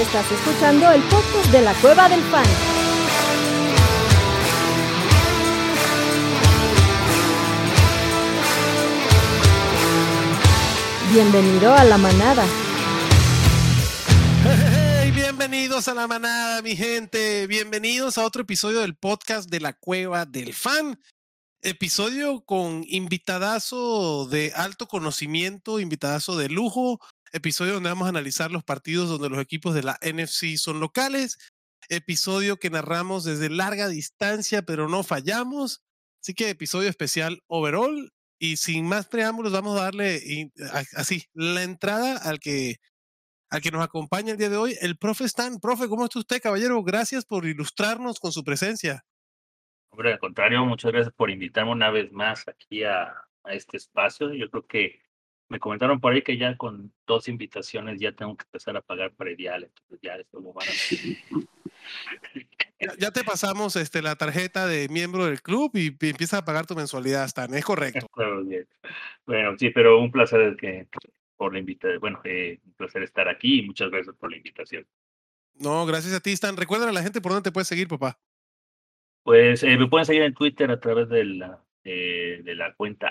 Estás escuchando el podcast de la Cueva del Fan. Bienvenido a la manada. Hey, bienvenidos a la manada, mi gente. Bienvenidos a otro episodio del podcast de la Cueva del Fan. Episodio con invitadazo de alto conocimiento, invitadazo de lujo. Episodio donde vamos a analizar los partidos donde los equipos de la NFC son locales. Episodio que narramos desde larga distancia, pero no fallamos. Así que episodio especial overall. Y sin más preámbulos, vamos a darle así la entrada al que nos acompaña el día de hoy, el profe Stan. Profe, ¿cómo está usted, caballero? Gracias por ilustrarnos con su presencia. Hombre, al contrario, muchas gracias por invitarme una vez más aquí a este espacio. Yo creo que me comentaron por ahí que ya con 2 invitaciones ya tengo que empezar a pagar predial, entonces ya esto lo van a Ya te pasamos la tarjeta de miembro del club y empiezas a pagar tu mensualidad, Stan, ¿es correcto? Bueno, sí, pero un placer por la invitación. Bueno, un placer estar aquí y muchas gracias por la invitación. No, gracias a ti, Stan. Recuerda a la gente por dónde te puedes seguir, papá. Pues me pueden seguir en Twitter a través de la cuenta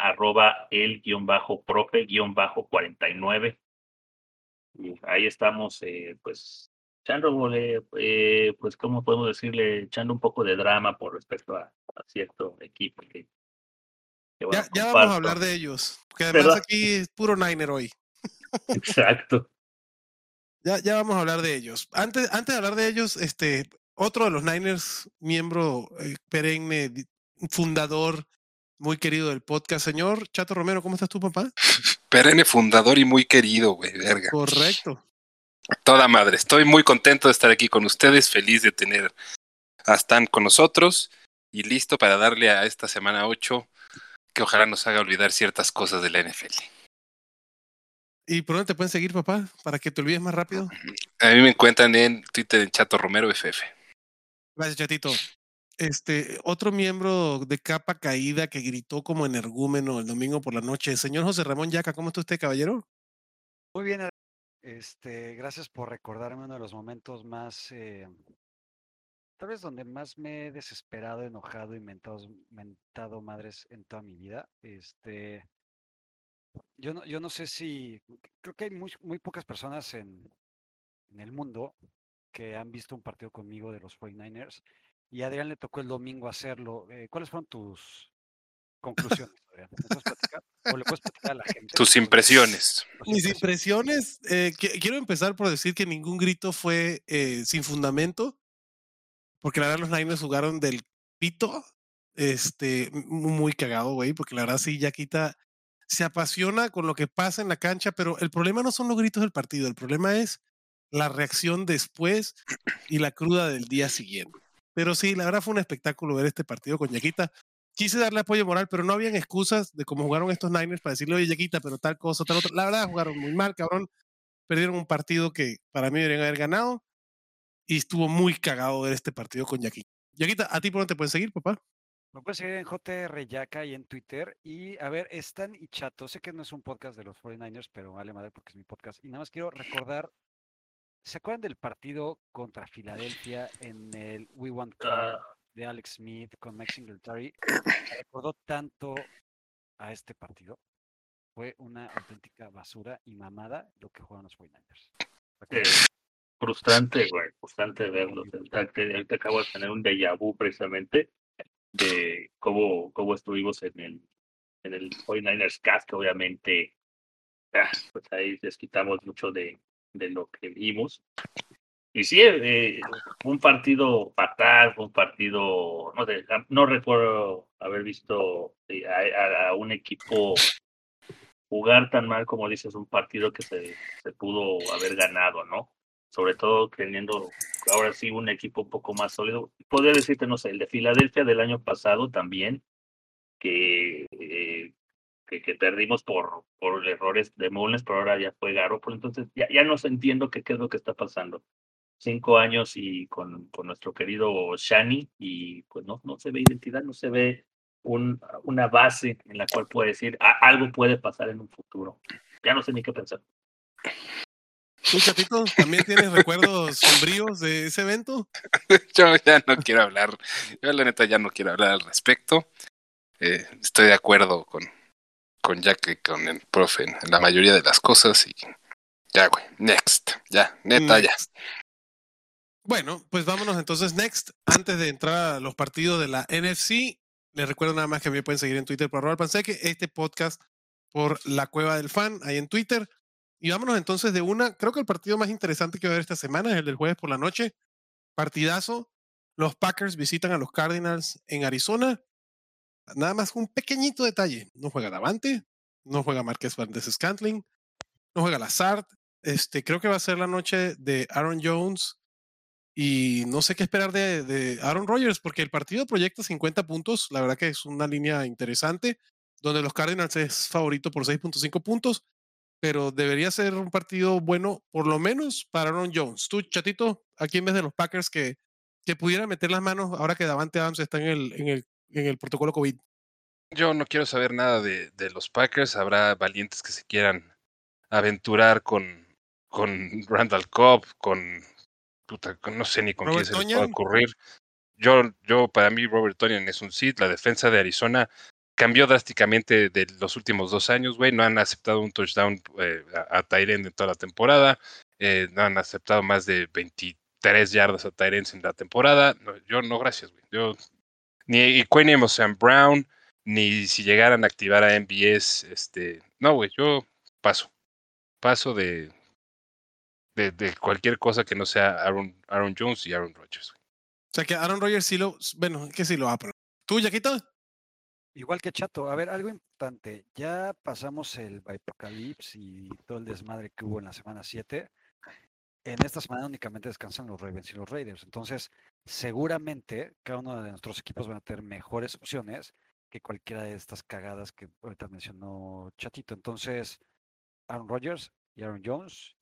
@el_profe_49. Y ahí estamos, pues, echándole, pues, ¿cómo podemos decirle? Echando un poco de drama por respecto a cierto equipo que bueno, Ya vamos a comparto. hablar de ellos, porque además ¿Verdad? aquí es puro Niner hoy. Exacto. Ya vamos a hablar de ellos. Antes de hablar de ellos, otro de los Niners, miembro perenne, fundador, muy querido del podcast, señor Chato Romero, ¿cómo estás tú, papá? Perenne fundador y muy querido, güey, verga. Correcto. Toda madre, estoy muy contento de estar aquí con ustedes, feliz de tener a Stan con nosotros y listo para darle a esta semana 8 que ojalá nos haga olvidar ciertas cosas de la NFL. ¿Y por dónde te pueden seguir, papá? Para que te olvides más rápido. A mí me encuentran en Twitter en Chato Romero FF. Gracias, Chatito. Otro miembro de capa caída que gritó como energúmeno el domingo por la noche. Señor José Ramón Yaca, ¿cómo está usted, caballero? Muy bien, gracias por recordarme uno de los momentos más, tal vez donde más me he desesperado, enojado y mentado madres en toda mi vida. Yo no sé si, creo que hay muy pocas personas en el mundo que han visto un partido conmigo de los 49ers y a Adrián le tocó el domingo hacerlo. ¿Cuáles fueron tus conclusiones, Adrián? ¿Me puedes platicar? ¿O le puedes platicar a la gente? Tus impresiones. Mis impresiones, quiero empezar por decir que ningún grito fue sin fundamento, porque la verdad los Niners jugaron del pito, muy cagado, güey, porque la verdad sí, Yaquita se apasiona con lo que pasa en la cancha, pero el problema no son los gritos del partido, el problema es la reacción después y la cruda del día siguiente. Pero sí, la verdad fue un espectáculo ver este partido con Yaquita. Quise darle apoyo moral, pero no habían excusas de cómo jugaron estos Niners para decirle, oye, Yaquita, pero tal cosa, tal otra. La verdad, jugaron muy mal, cabrón. Perdieron un partido que para mí deberían haber ganado y estuvo muy cagado ver este partido con Yaquita. Yaquita, ¿a ti por dónde te pueden seguir, papá? Me puedes seguir en JR Yaca y en Twitter. Y a ver, Stan y Chato, sé que no es un podcast de los 49ers, pero vale madre porque es mi podcast. Y nada más quiero recordar, ¿se acuerdan del partido contra Filadelfia en el We Want Card de Alex Smith con Mike Singletary? Me recordó tanto a este partido. Fue una auténtica basura y mamada lo que juegan los 49ers. Frustrante, güey, frustrante verlo. Ahorita acabo de tener un déjà vu precisamente de cómo estuvimos en el 49ers Cast, que obviamente pues ahí les quitamos mucho de lo que vimos. Y sí, fue un partido fatal, fue un partido, no recuerdo haber visto a un equipo jugar tan mal como dices, un partido que se pudo haber ganado, ¿no? Sobre todo teniendo ahora sí un equipo un poco más sólido. Podría decirte, no sé, el de Filadelfia del año pasado también, que perdimos por errores de Mullens, pero ahora ya fue Garoppolo, entonces ya no sé, entiendo qué es lo que está pasando. 5 años y con nuestro querido Shani, y pues no se ve identidad, no se ve una base en la cual puede decir algo puede pasar en un futuro. Ya no sé ni qué pensar. ¿Tú, Chatito, también tienes recuerdos sombríos de ese evento? Yo ya no quiero hablar. Yo la neta ya no quiero hablar al respecto. Estoy de acuerdo con Jack y con el profe en la mayoría de las cosas y ya, güey. Next. Ya, neta, ya. Next. Bueno, pues vámonos entonces next. Antes de entrar a los partidos de la NFC, les recuerdo nada más que me pueden seguir en Twitter por @alpanseque, este podcast por La Cueva del Fan, ahí en Twitter. Y vámonos entonces de una, creo que el partido más interesante que va a haber esta semana es el del jueves por la noche. Partidazo. Los Packers visitan a los Cardinals en Arizona. Nada más un pequeñito detalle. No juega Davante, no juega Marquez Valdez-Scantling, no juega Lazard. Creo que va a ser la noche de Aaron Jones y no sé qué esperar de Aaron Rodgers porque el partido proyecta 50 puntos. La verdad que es una línea interesante donde los Cardinals es favorito por 6.5 puntos, pero debería ser un partido bueno por lo menos para Aaron Jones. Tú, Chatito, aquí en vez de los Packers que pudiera meter las manos ahora que Davante Adams está en el protocolo COVID. Yo no quiero saber nada de los Packers. Habrá valientes que se quieran aventurar con Randall Cobb, no sé ni con Robert quién se les puede Tonyan. ocurrir. Yo para mí Robert Tonyan es un sit. La defensa de Arizona cambió drásticamente de los últimos 2 años, güey. No han aceptado un touchdown a tight end en toda la temporada. No han aceptado más de 23 yardas a tight ends en la temporada. No, yo no, gracias, güey. Yo ni Quinn o Sam Brown, ni si llegaran a activar a MVS, no, güey, yo paso de cualquier cosa que no sea Aaron Jones y Aaron Rodgers. O sea que Aaron Rodgers sí lo va a poner. ¿Tú, Yaquita? Igual que Chato, a ver, algo importante. Ya pasamos el Apocalipsis y todo el desmadre que hubo en la semana 7. En esta semana únicamente descansan los Ravens y los Raiders. Entonces, seguramente cada uno de nuestros equipos van a tener mejores opciones que cualquiera de estas cagadas que ahorita mencionó Chatito. Entonces, Aaron Rodgers y Aaron Jones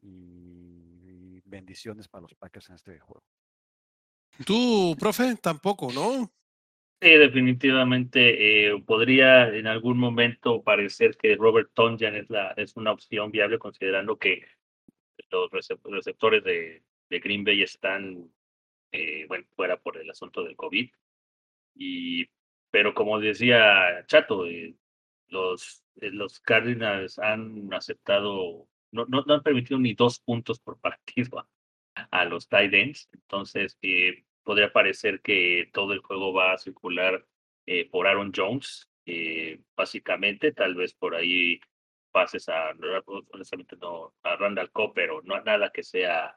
y bendiciones para los Packers en este juego. Tú, profe, tampoco, ¿no? Sí, definitivamente podría en algún momento parecer que Robert Tonyan es una opción viable, considerando que los receptores de Green Bay están fuera por el asunto del COVID. Pero como decía Chato, los Cardinals han aceptado, no han permitido ni 2 puntos por partido a los tight ends. Entonces, podría parecer que todo el juego va a circular por Aaron Jones, básicamente. Tal vez por ahí pases honestamente no, a Randall Cobb, pero no nada que sea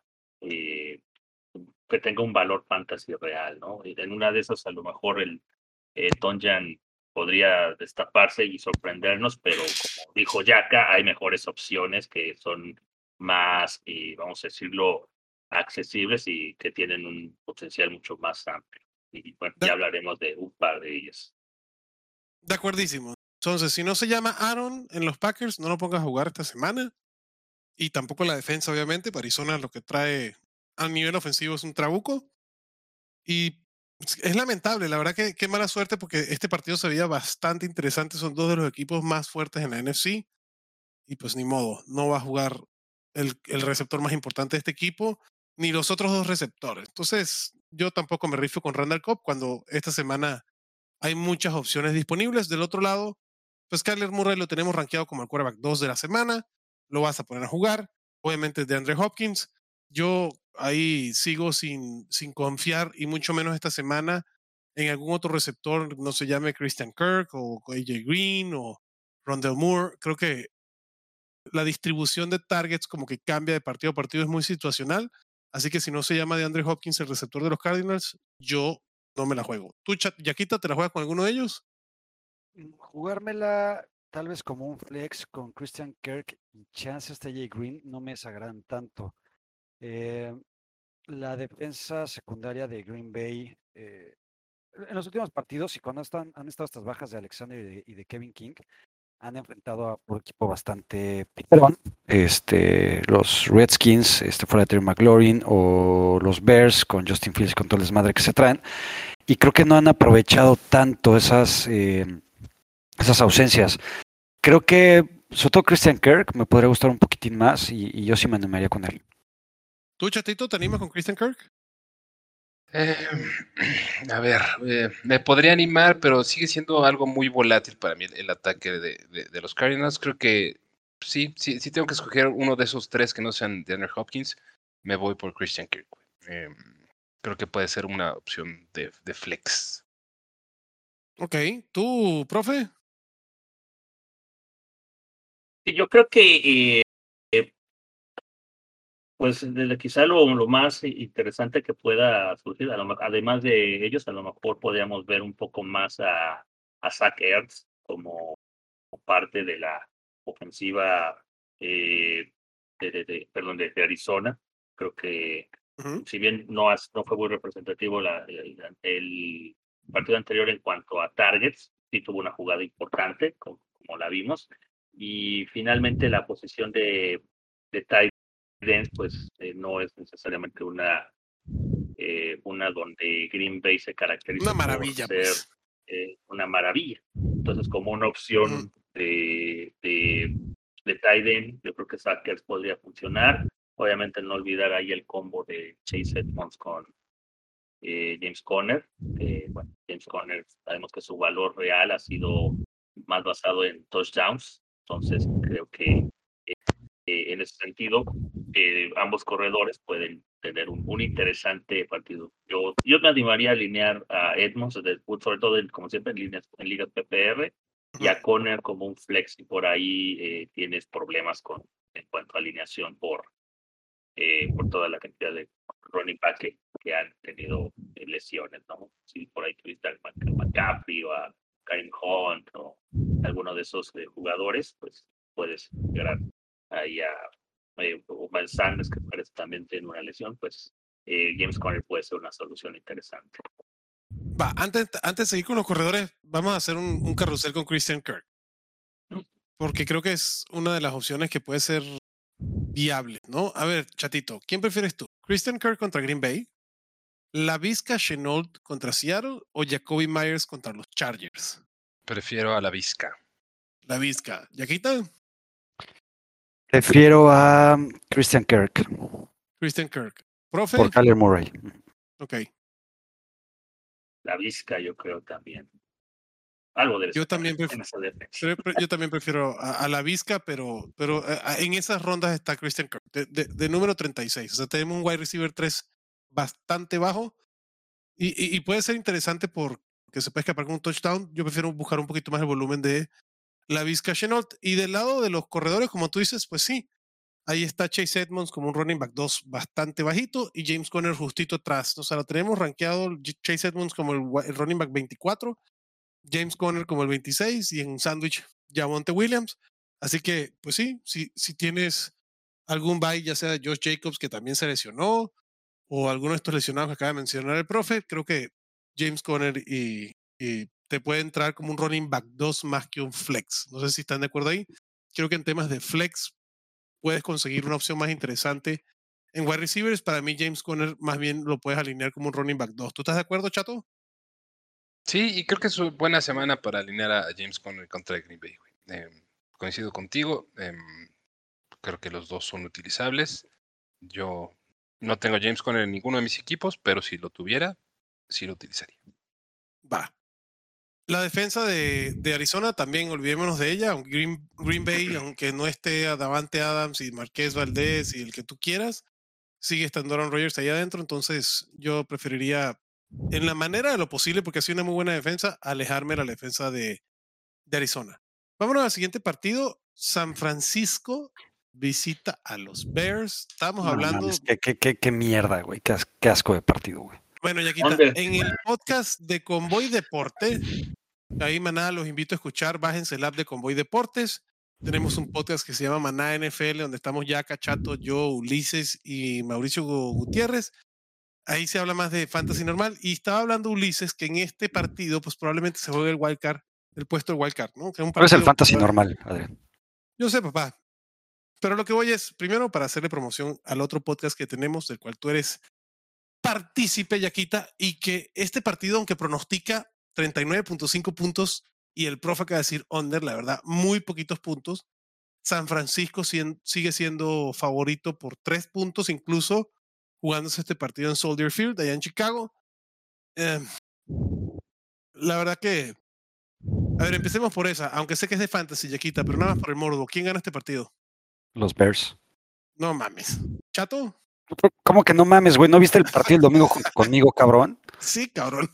que tenga un valor fantasy real, ¿no? Y en una de esas, a lo mejor el Tonyan podría destaparse y sorprendernos, pero como dijo Yaka, hay mejores opciones que son más, vamos a decirlo, accesibles y que tienen un potencial mucho más amplio. Y bueno, ya hablaremos de un par de ellas. De acuerdísimo. Entonces, si no se llama Aaron en los Packers, no lo pongas a jugar esta semana. Y tampoco la defensa, obviamente. Para Arizona lo que trae a nivel ofensivo es un trabuco. Y es lamentable, la verdad que qué mala suerte porque este partido se veía bastante interesante. Son dos de los equipos más fuertes en la NFC. Y pues ni modo, no va a jugar el receptor más importante de este equipo, ni los otros 2 receptores. Entonces, yo tampoco me rifo con Randall Cobb cuando esta semana hay muchas opciones disponibles. Del otro lado, pues Kyler Murray lo tenemos rankeado como el quarterback 2 de la semana. Lo vas a poner a jugar. Obviamente de Andre Hopkins. Yo ahí sigo sin confiar y mucho menos esta semana en algún otro receptor, no se llame Christian Kirk o AJ Green o Rondell Moore. Creo que la distribución de targets como que cambia de partido a partido, es muy situacional. Así que si no se llama de Andre Hopkins el receptor de los Cardinals, yo no me la juego. ¿Tú, Yaquita, te la juegas con alguno de ellos? Jugármela tal vez como un flex con Christian Kirk y chances de AJ Green no me desagradan tanto. La defensa secundaria de Green Bay en los últimos partidos y cuando han estado estas bajas de Alexander y de Kevin King, han enfrentado a un equipo bastante picarón. Los Redskins, fuera de Terry McLaurin, o los Bears con Justin Fields y con todo el desmadre que se traen. Y creo que no han aprovechado tanto esas ausencias. Creo que, sobre todo Christian Kirk, me podría gustar un poquitín más y yo sí me animaría con él. ¿Tú, Chatito, te animas con Christian Kirk? A ver, me podría animar, pero sigue siendo algo muy volátil para mí el ataque de los Cardinals. Creo que sí tengo que escoger uno de esos tres que no sean DeAndre Hopkins. Me voy por Christian Kirk. Creo que puede ser una opción de flex. Ok, ¿tú, profe? Sí, yo creo que pues quizá lo más interesante que pueda surgir, además de ellos, a lo mejor podríamos ver un poco más a Zach Ertz como parte de la ofensiva perdón, de Arizona. Creo que Ujú. si bien no fue muy representativo el partido anterior en cuanto a targets, sí tuvo una jugada importante, como la vimos. Y finalmente la posición de tight end, pues no es necesariamente una donde Green Bay se caracteriza Una por maravilla, ser pues. una maravilla. Entonces, como una Ujú. opción de tight end, yo creo que Sackers podría funcionar. Obviamente no olvidar ahí el combo de Chase Edmonds con James Conner. Bueno, James Conner, sabemos que su valor real ha sido más basado en touchdowns. Entonces, creo que en ese sentido, ambos corredores pueden tener un interesante partido. Yo me animaría a alinear a Edmonds, sobre todo, como siempre, en ligas PPR, y a Conner como un flex, y por ahí tienes problemas en cuanto a alineación por toda la cantidad de running back que han tenido lesiones, ¿no? Si por ahí tuviste a McCaffrey o a Karim Hunt o alguno de esos jugadores, pues puedes llegar ahí a o Miles Sanders, que parece también tiene una lesión, pues James Conner puede ser una solución interesante. Va, antes de seguir con los corredores, vamos a hacer un carrusel con Christian Kirk. Porque creo que es una de las opciones que puede ser viable, ¿no? A ver, Chatito, ¿quién prefieres tú? ¿Christian Kirk contra Green Bay? ¿Laviska Shenault contra Seattle o Jacoby Myers contra los Chargers? Prefiero a la Vizca. Laviska. ¿Yaquita? Prefiero a Christian Kirk Christian Kirk. ¿Profe? por Kyler Murray. Ok. La Vizca, yo creo también. Algo de Yo también, yo también prefiero a Laviska, pero en esas rondas está Christian Kirk, de número 36. O sea, tenemos un wide receiver 3 bastante bajo y puede ser interesante porque se puede escapar con un touchdown. Yo prefiero buscar un poquito más el volumen de Laviska Shenault. Y del lado de los corredores, como tú dices, pues sí, ahí está Chase Edmonds como un running back 2 bastante bajito y James Conner justito atrás. O sea, lo tenemos rankeado Chase Edmonds como el running back 24, James Conner como el 26 y en un sándwich Javonte Williams. Así que, pues sí, si tienes algún bye, ya sea Josh Jacobs, que también se lesionó, o alguno de estos lesionados que acaba de mencionar el profe, creo que James Conner y te puede entrar como un running back 2 más que un flex. No sé si están de acuerdo ahí. Creo que en temas de flex puedes conseguir una opción más interesante. En wide receivers, para mí James Conner más bien lo puedes alinear como un running back 2. ¿Tú estás de acuerdo, Chato? Sí, y creo que es una buena semana para alinear a James Conner contra Green Bay. Coincido contigo. Creo que los dos son utilizables. Yo no tengo a James Conner en ninguno de mis equipos, pero si lo tuviera, sí lo utilizaría. Va. La defensa de Arizona también, olvidémonos de ella. Green Bay, aunque no esté a Davante Adams y Marqués Valdés y el que tú quieras, sigue estando Aaron Rodgers ahí adentro. Entonces, yo preferiría, en la manera de lo posible, porque ha sido una muy buena defensa, alejarme de la defensa de Arizona. Vámonos al siguiente partido. San Francisco visita a los Bears. Estamos No hablando. mames, qué mierda, güey. Qué asco de partido, güey. Bueno, Yaquita, Under. en el podcast de Convoy Deporte, ahí Maná los invito a escuchar, bájense el app de Convoy Deportes. Tenemos un podcast que se llama Maná NFL, donde estamos ya Cachato, yo, Ulises y Mauricio Gutiérrez. Ahí se habla más de fantasy normal. Y estaba hablando Ulises que en este partido, pues probablemente se juegue el wildcard, el puesto del wildcard, ¿no? Que es un ¿Cuál es el partido. fantasy normal, Adrián? Yo sé, papá. Pero lo que voy es, primero, para hacerle promoción al otro podcast que tenemos, del cual tú eres partícipe, Yaquita, y que este partido, aunque pronostica 39.5 puntos y el profe acaba de decir under, la verdad, muy poquitos puntos, San Francisco sigue siendo favorito por 3 puntos, incluso jugándose este partido en Soldier Field, allá en Chicago. La verdad que, a ver, empecemos por esa, aunque sé que es de fantasy, Yaquita, pero nada más por el morbo. ¿Quién gana este partido? Los Bears. No mames. ¿Chato? ¿Cómo que no mames, güey? ¿No viste el partido el domingo junto conmigo, cabrón? Sí, cabrón.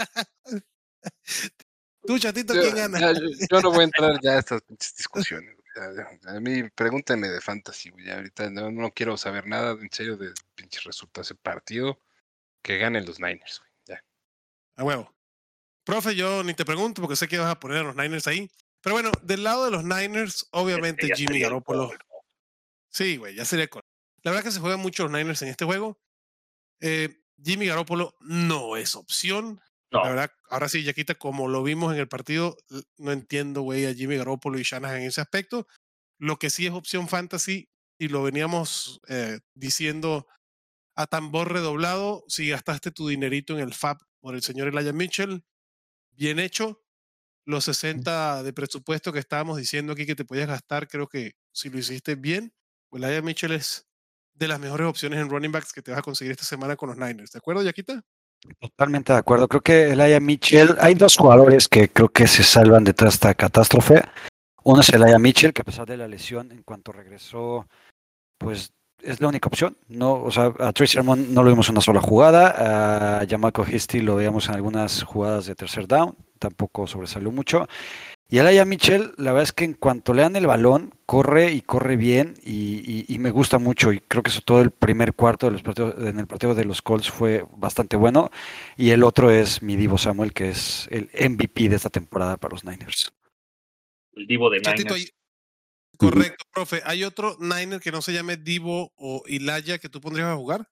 Tú, Chatito, ¿quién gana? Yo no voy a entrar ya a estas pinches discusiones. A mí pregúntenme de fantasy, güey. Ahorita no quiero saber nada en serio de pinches resultados de partido. Que ganen los Niners, güey. Ya. A huevo. Profe, yo ni te pregunto porque sé que vas a poner a los Niners ahí. Pero bueno, del lado de los Niners, obviamente Ya Jimmy sería el Garoppolo. colmo. Sí, güey, ya sería con. La verdad que se juegan mucho los Niners en este juego. Jimmy Garoppolo no es opción. No, La verdad, ahora sí, Yaquita, como lo vimos en el partido, no entiendo, güey, a Jimmy Garoppolo y Shanahan en ese aspecto. Lo que sí es opción fantasy, y lo veníamos diciendo a tambor redoblado, si gastaste tu dinerito en el FAB por el señor Elijah Mitchell, bien hecho. Los 60 de presupuesto que estábamos diciendo aquí que te podías gastar, creo que si lo hiciste bien, Elijah Mitchell es de las mejores opciones en running backs que te vas a conseguir esta semana con los Niners. ¿De acuerdo, Yaquita? Totalmente de acuerdo. Creo que Elijah Mitchell, hay dos jugadores que creo que se salvan de toda esta catástrofe. Uno es Elijah Mitchell, que a pesar de la lesión, en cuanto regresó, pues es la única opción. No, o sea, a Trey Sermon no lo vimos en una sola jugada, a Jamaica Hasty lo veíamos en algunas jugadas de tercer down, tampoco sobresalió mucho. Y Elijah Mitchell, la verdad es que en cuanto le dan el balón, corre y corre bien y me gusta mucho. Y creo que sobre todo el primer cuarto de los partidos, en el partido de los Colts fue bastante bueno. Y el otro es mi Divo Samuel, que es el MVP de esta temporada para los Niners. el divo de Chatito, Niners. correcto, profe. ¿Hay otro Niner que no se llame Divo o Elijah que tú pondrías a jugar?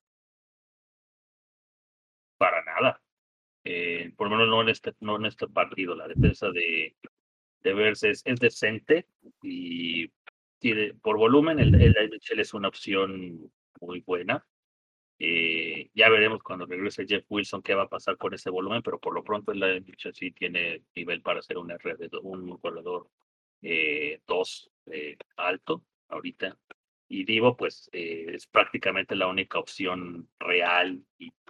Para nada. Por lo menos no en este partido. La defensa de Bears es decente y tiene, por volumen el Mitchell es una opción muy buena. Ya veremos cuando regrese Jeff Wilson qué va a pasar con ese volumen, pero por lo pronto el Mitchell sí tiene nivel para ser un un corredor 2 alto ahorita. Y Divo, pues es prácticamente la única opción real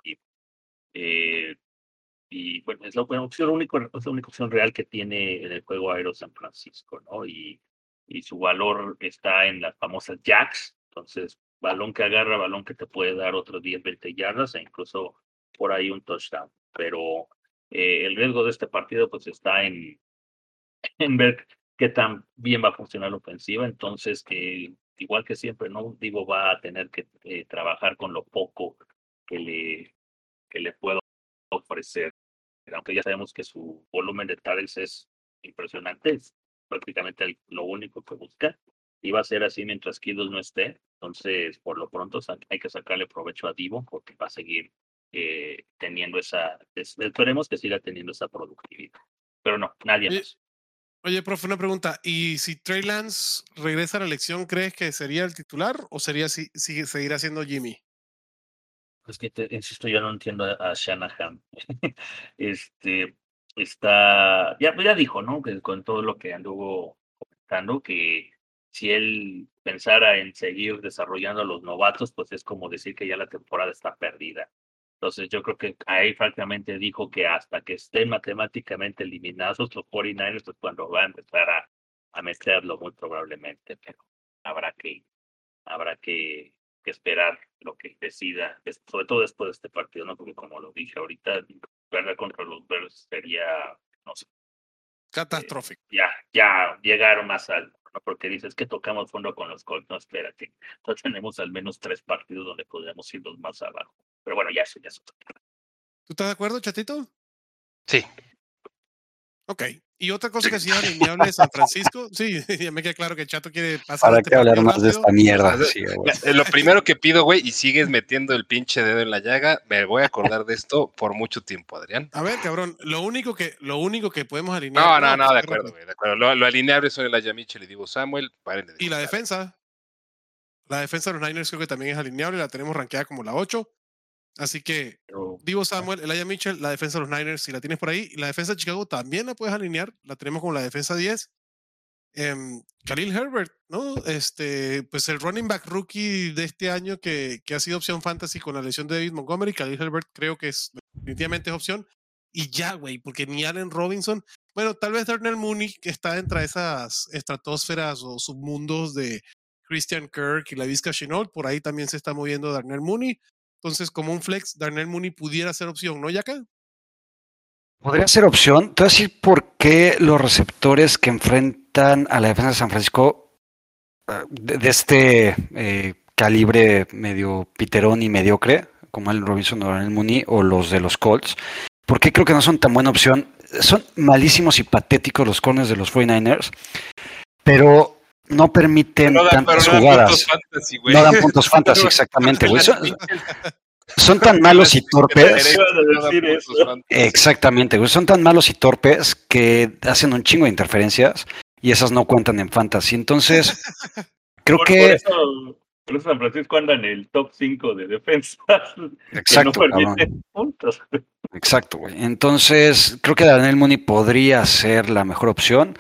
eh, y bueno, es la opción es la única opción real que tiene en el juego aéreo San Francisco, ¿no? Y su valor está en las famosas jacks, entonces balón que agarra, balón que te puede dar otros 10, 20 yardas e incluso por ahí un touchdown. Pero el riesgo de este partido pues está en ver qué tan bien va a funcionar la ofensiva, entonces igual que siempre, ¿no? Divo va a tener que trabajar con lo poco que le puedo ofrecer, aunque ya sabemos que su volumen de targets es impresionante, es prácticamente lo único que busca, y va a ser así mientras Kiddle no esté. Entonces, por lo pronto, hay que sacarle provecho a Divo porque va a seguir teniendo esperemos que siga teniendo esa productividad. Pero no, nadie más. Oye, profe, una pregunta. ¿Y si Trey Lance regresa a la elección, crees que sería el titular o seguirá siendo Jimmy? Es que insisto, yo no entiendo a Shanahan. Este ya dijo, ¿no? Que con todo lo que anduvo comentando, que si él pensara en seguir desarrollando a los novatos, pues es como decir que ya la temporada está perdida. Entonces yo creo que ahí francamente dijo que hasta que estén matemáticamente eliminados los 49ers es cuando va a empezar a meterlo muy probablemente, pero habrá que habrá que esperar lo que decida, sobre todo después de este partido, ¿no? Porque como lo dije ahorita, perder contra los Bears sería, no sé, Catastrófico. ya llegar más alto, ¿no? Porque dices que tocamos fondo con los Colts, no, espérate, entonces tenemos al menos 3 partidos donde podríamos irnos más abajo. Pero bueno, ya eso. ¿Tú estás de acuerdo, Chatito? Sí. Ok. Y otra cosa que sí es alineable de San Francisco, sí, ya me queda claro que Chato quiere pasar ¿Para este qué hablar partido más de rápido. esta mierda? Sí, güey. Lo primero que pido, güey, y sigues metiendo el pinche dedo en la llaga, me voy a acordar de esto por mucho tiempo, Adrián. A ver, cabrón, lo único que podemos alinear. No, pues, de acuerdo, güey, de acuerdo. Lo alineable son Elijah Mitchell y Divo Samuel. Párenle de y la chingar. defensa. La defensa de los Niners creo que también es alineable, la tenemos rankeada como la 8. Así que Pero, Divo Samuel, Elijah Mitchell, la defensa de los Niners, si la tienes por ahí. Y la defensa de Chicago también la puedes alinear, la tenemos como la defensa 10. Khalil Herbert, ¿no? Pues el running back rookie de este año que ha sido opción fantasy con la lesión de David Montgomery. Khalil Herbert creo que definitivamente es opción. Y ya, güey, porque ni Allen Robinson. Bueno, tal vez Darnell Mooney, que está entre esas estratosferas o submundos de Christian Kirk y la Vizca Chenault, por ahí también se está moviendo Darnell Mooney. Entonces, como un flex, Darnell Mooney pudiera ser opción, ¿no, Yaka? Podría ser opción. Te voy a decir por qué los receptores que enfrentan a la defensa de San Francisco de este calibre medio piterón y mediocre, como el Robinson o el Mooney o los de los Colts, ¿por qué creo que no son tan buena opción? Son malísimos y patéticos los corners de los 49ers, pero no permiten tantas jugadas. No dan puntos fantasy, exactamente, güey. Son tan malos y torpes. Exactamente, güey. Son tan malos y torpes que hacen un chingo de interferencias y esas no cuentan en fantasy. Entonces, creo que. Por eso San Francisco anda en el top 5 de defensa. Exacto, que no permite puntos. Exacto, güey. Entonces, creo que Darnell Mooney podría ser la mejor opción,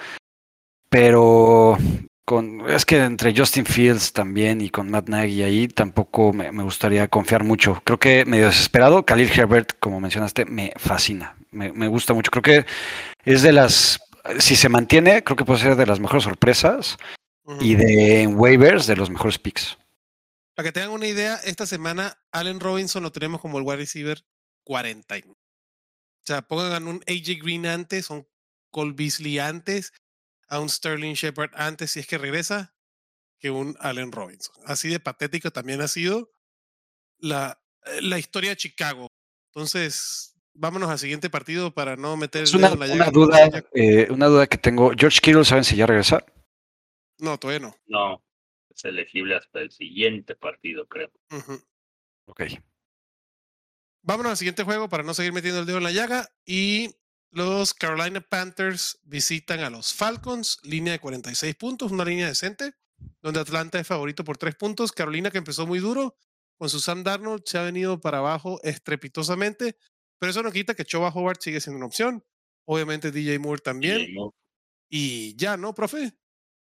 pero es que entre Justin Fields también y con Matt Nagy ahí tampoco me gustaría confiar mucho. Creo que medio desesperado. Khalil Herbert, como mencionaste, me fascina. Me gusta mucho. Creo que es de las, si se mantiene, creo que puede ser de las mejores sorpresas y de waivers de los mejores picks. Para que tengan una idea, esta semana Allen Robinson lo tenemos como el wide receiver 49. O sea, pongan un AJ Green antes, un Cole Beasley antes, a un Sterling Shepard antes, si es que regresa, que un Allen Robinson. Así de patético también ha sido la historia de Chicago. Entonces, vámonos al siguiente partido para no meter el dedo en la llaga. Una duda que tengo. ¿George Kittle saben si ya regresa? No, todavía no. No, es elegible hasta el siguiente partido, creo. Ok. Vámonos al siguiente juego para no seguir metiendo el dedo en la llaga. Y los Carolina Panthers visitan a los Falcons, línea de 46 puntos, una línea decente, donde Atlanta es favorito por 3 puntos. Carolina, que empezó muy duro con su Sam Darnold, se ha venido para abajo estrepitosamente, pero eso no quita que Chuba Howard sigue siendo una opción. Obviamente DJ Moore también. DJ Moore. Y ya, ¿no, profe?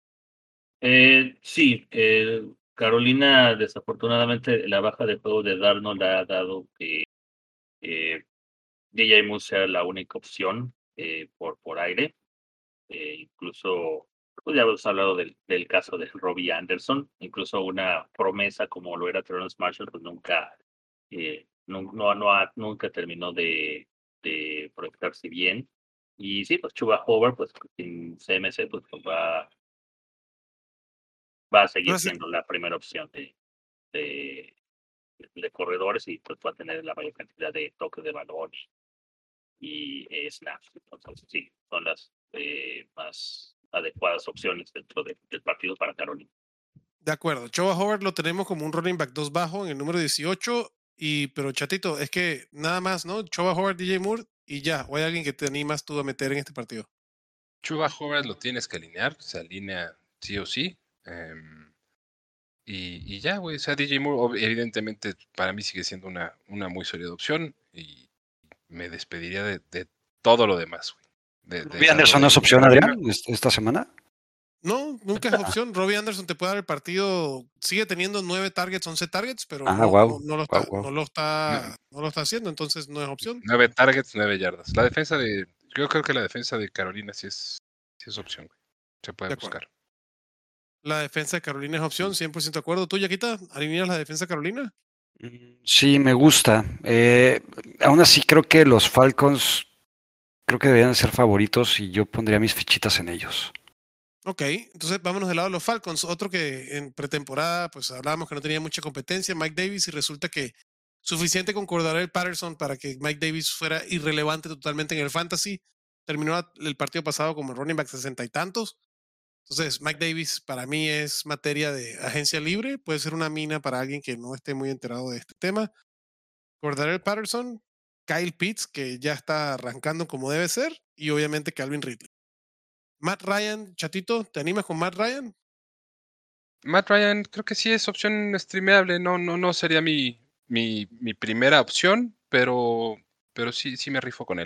Sí, Carolina, desafortunadamente, la baja de juego de Darnold ha dado que DJ Moore sea la única opción por aire. Incluso, pues ya hemos hablado del caso de Robbie Anderson, incluso una promesa como lo era Terrence Marshall, pues nunca terminó de proyectarse bien. Y sí, pues Chuba Howard, pues sin CMC, pues va a seguir siendo la primera opción de corredores y pues va a tener la mayor cantidad de toques de balón y snaps. Entonces, sí, son las más adecuadas opciones dentro del partido para Carolina. De acuerdo. Chuba Howard lo tenemos como un running back 2 bajo en el número 18. Pero chatito, es que nada más, ¿no? Chuba Howard, DJ Moore y ya. ¿O hay alguien que te animas tú a meter en este partido? Chuba Howard lo tienes que alinear, se alinea sí o sí. Y ya, güey. O sea, DJ Moore, evidentemente, para mí sigue siendo una muy sólida opción. Y me despediría de todo lo demás, güey. ¿Robbie Anderson no es opción, Adrián, esta semana? No, nunca es opción. Robbie Anderson te puede dar el partido, sigue teniendo 9 targets, 11 targets, pero no lo está haciendo, entonces no es opción. 9 targets, 9 yardas. Yo creo que la defensa de Carolina sí es opción, güey. Se puede buscar. La defensa de Carolina es opción, 100% de acuerdo. ¿Tú, Yaquita, alineas la defensa de Carolina? Sí, me gusta. Aún así creo que los Falcons deberían ser favoritos y yo pondría mis fichitas en ellos. Ok, entonces vámonos del lado de los Falcons. Otro que en pretemporada pues hablábamos que no tenía mucha competencia, Mike Davis, y resulta que suficiente con Cordarrelle Patterson para que Mike Davis fuera irrelevante totalmente en el fantasy. Terminó el partido pasado como running back 60 y tantos. Entonces, Mike Davis para mí es materia de agencia libre. Puede ser una mina para alguien que no esté muy enterado de este tema. Cordarrelle Patterson, Kyle Pitts, que ya está arrancando como debe ser, y obviamente Calvin Ridley. Matt Ryan, chatito, ¿te animas con Matt Ryan? Matt Ryan creo que sí es opción streameable. No sería mi primera opción, pero sí me rifo con él.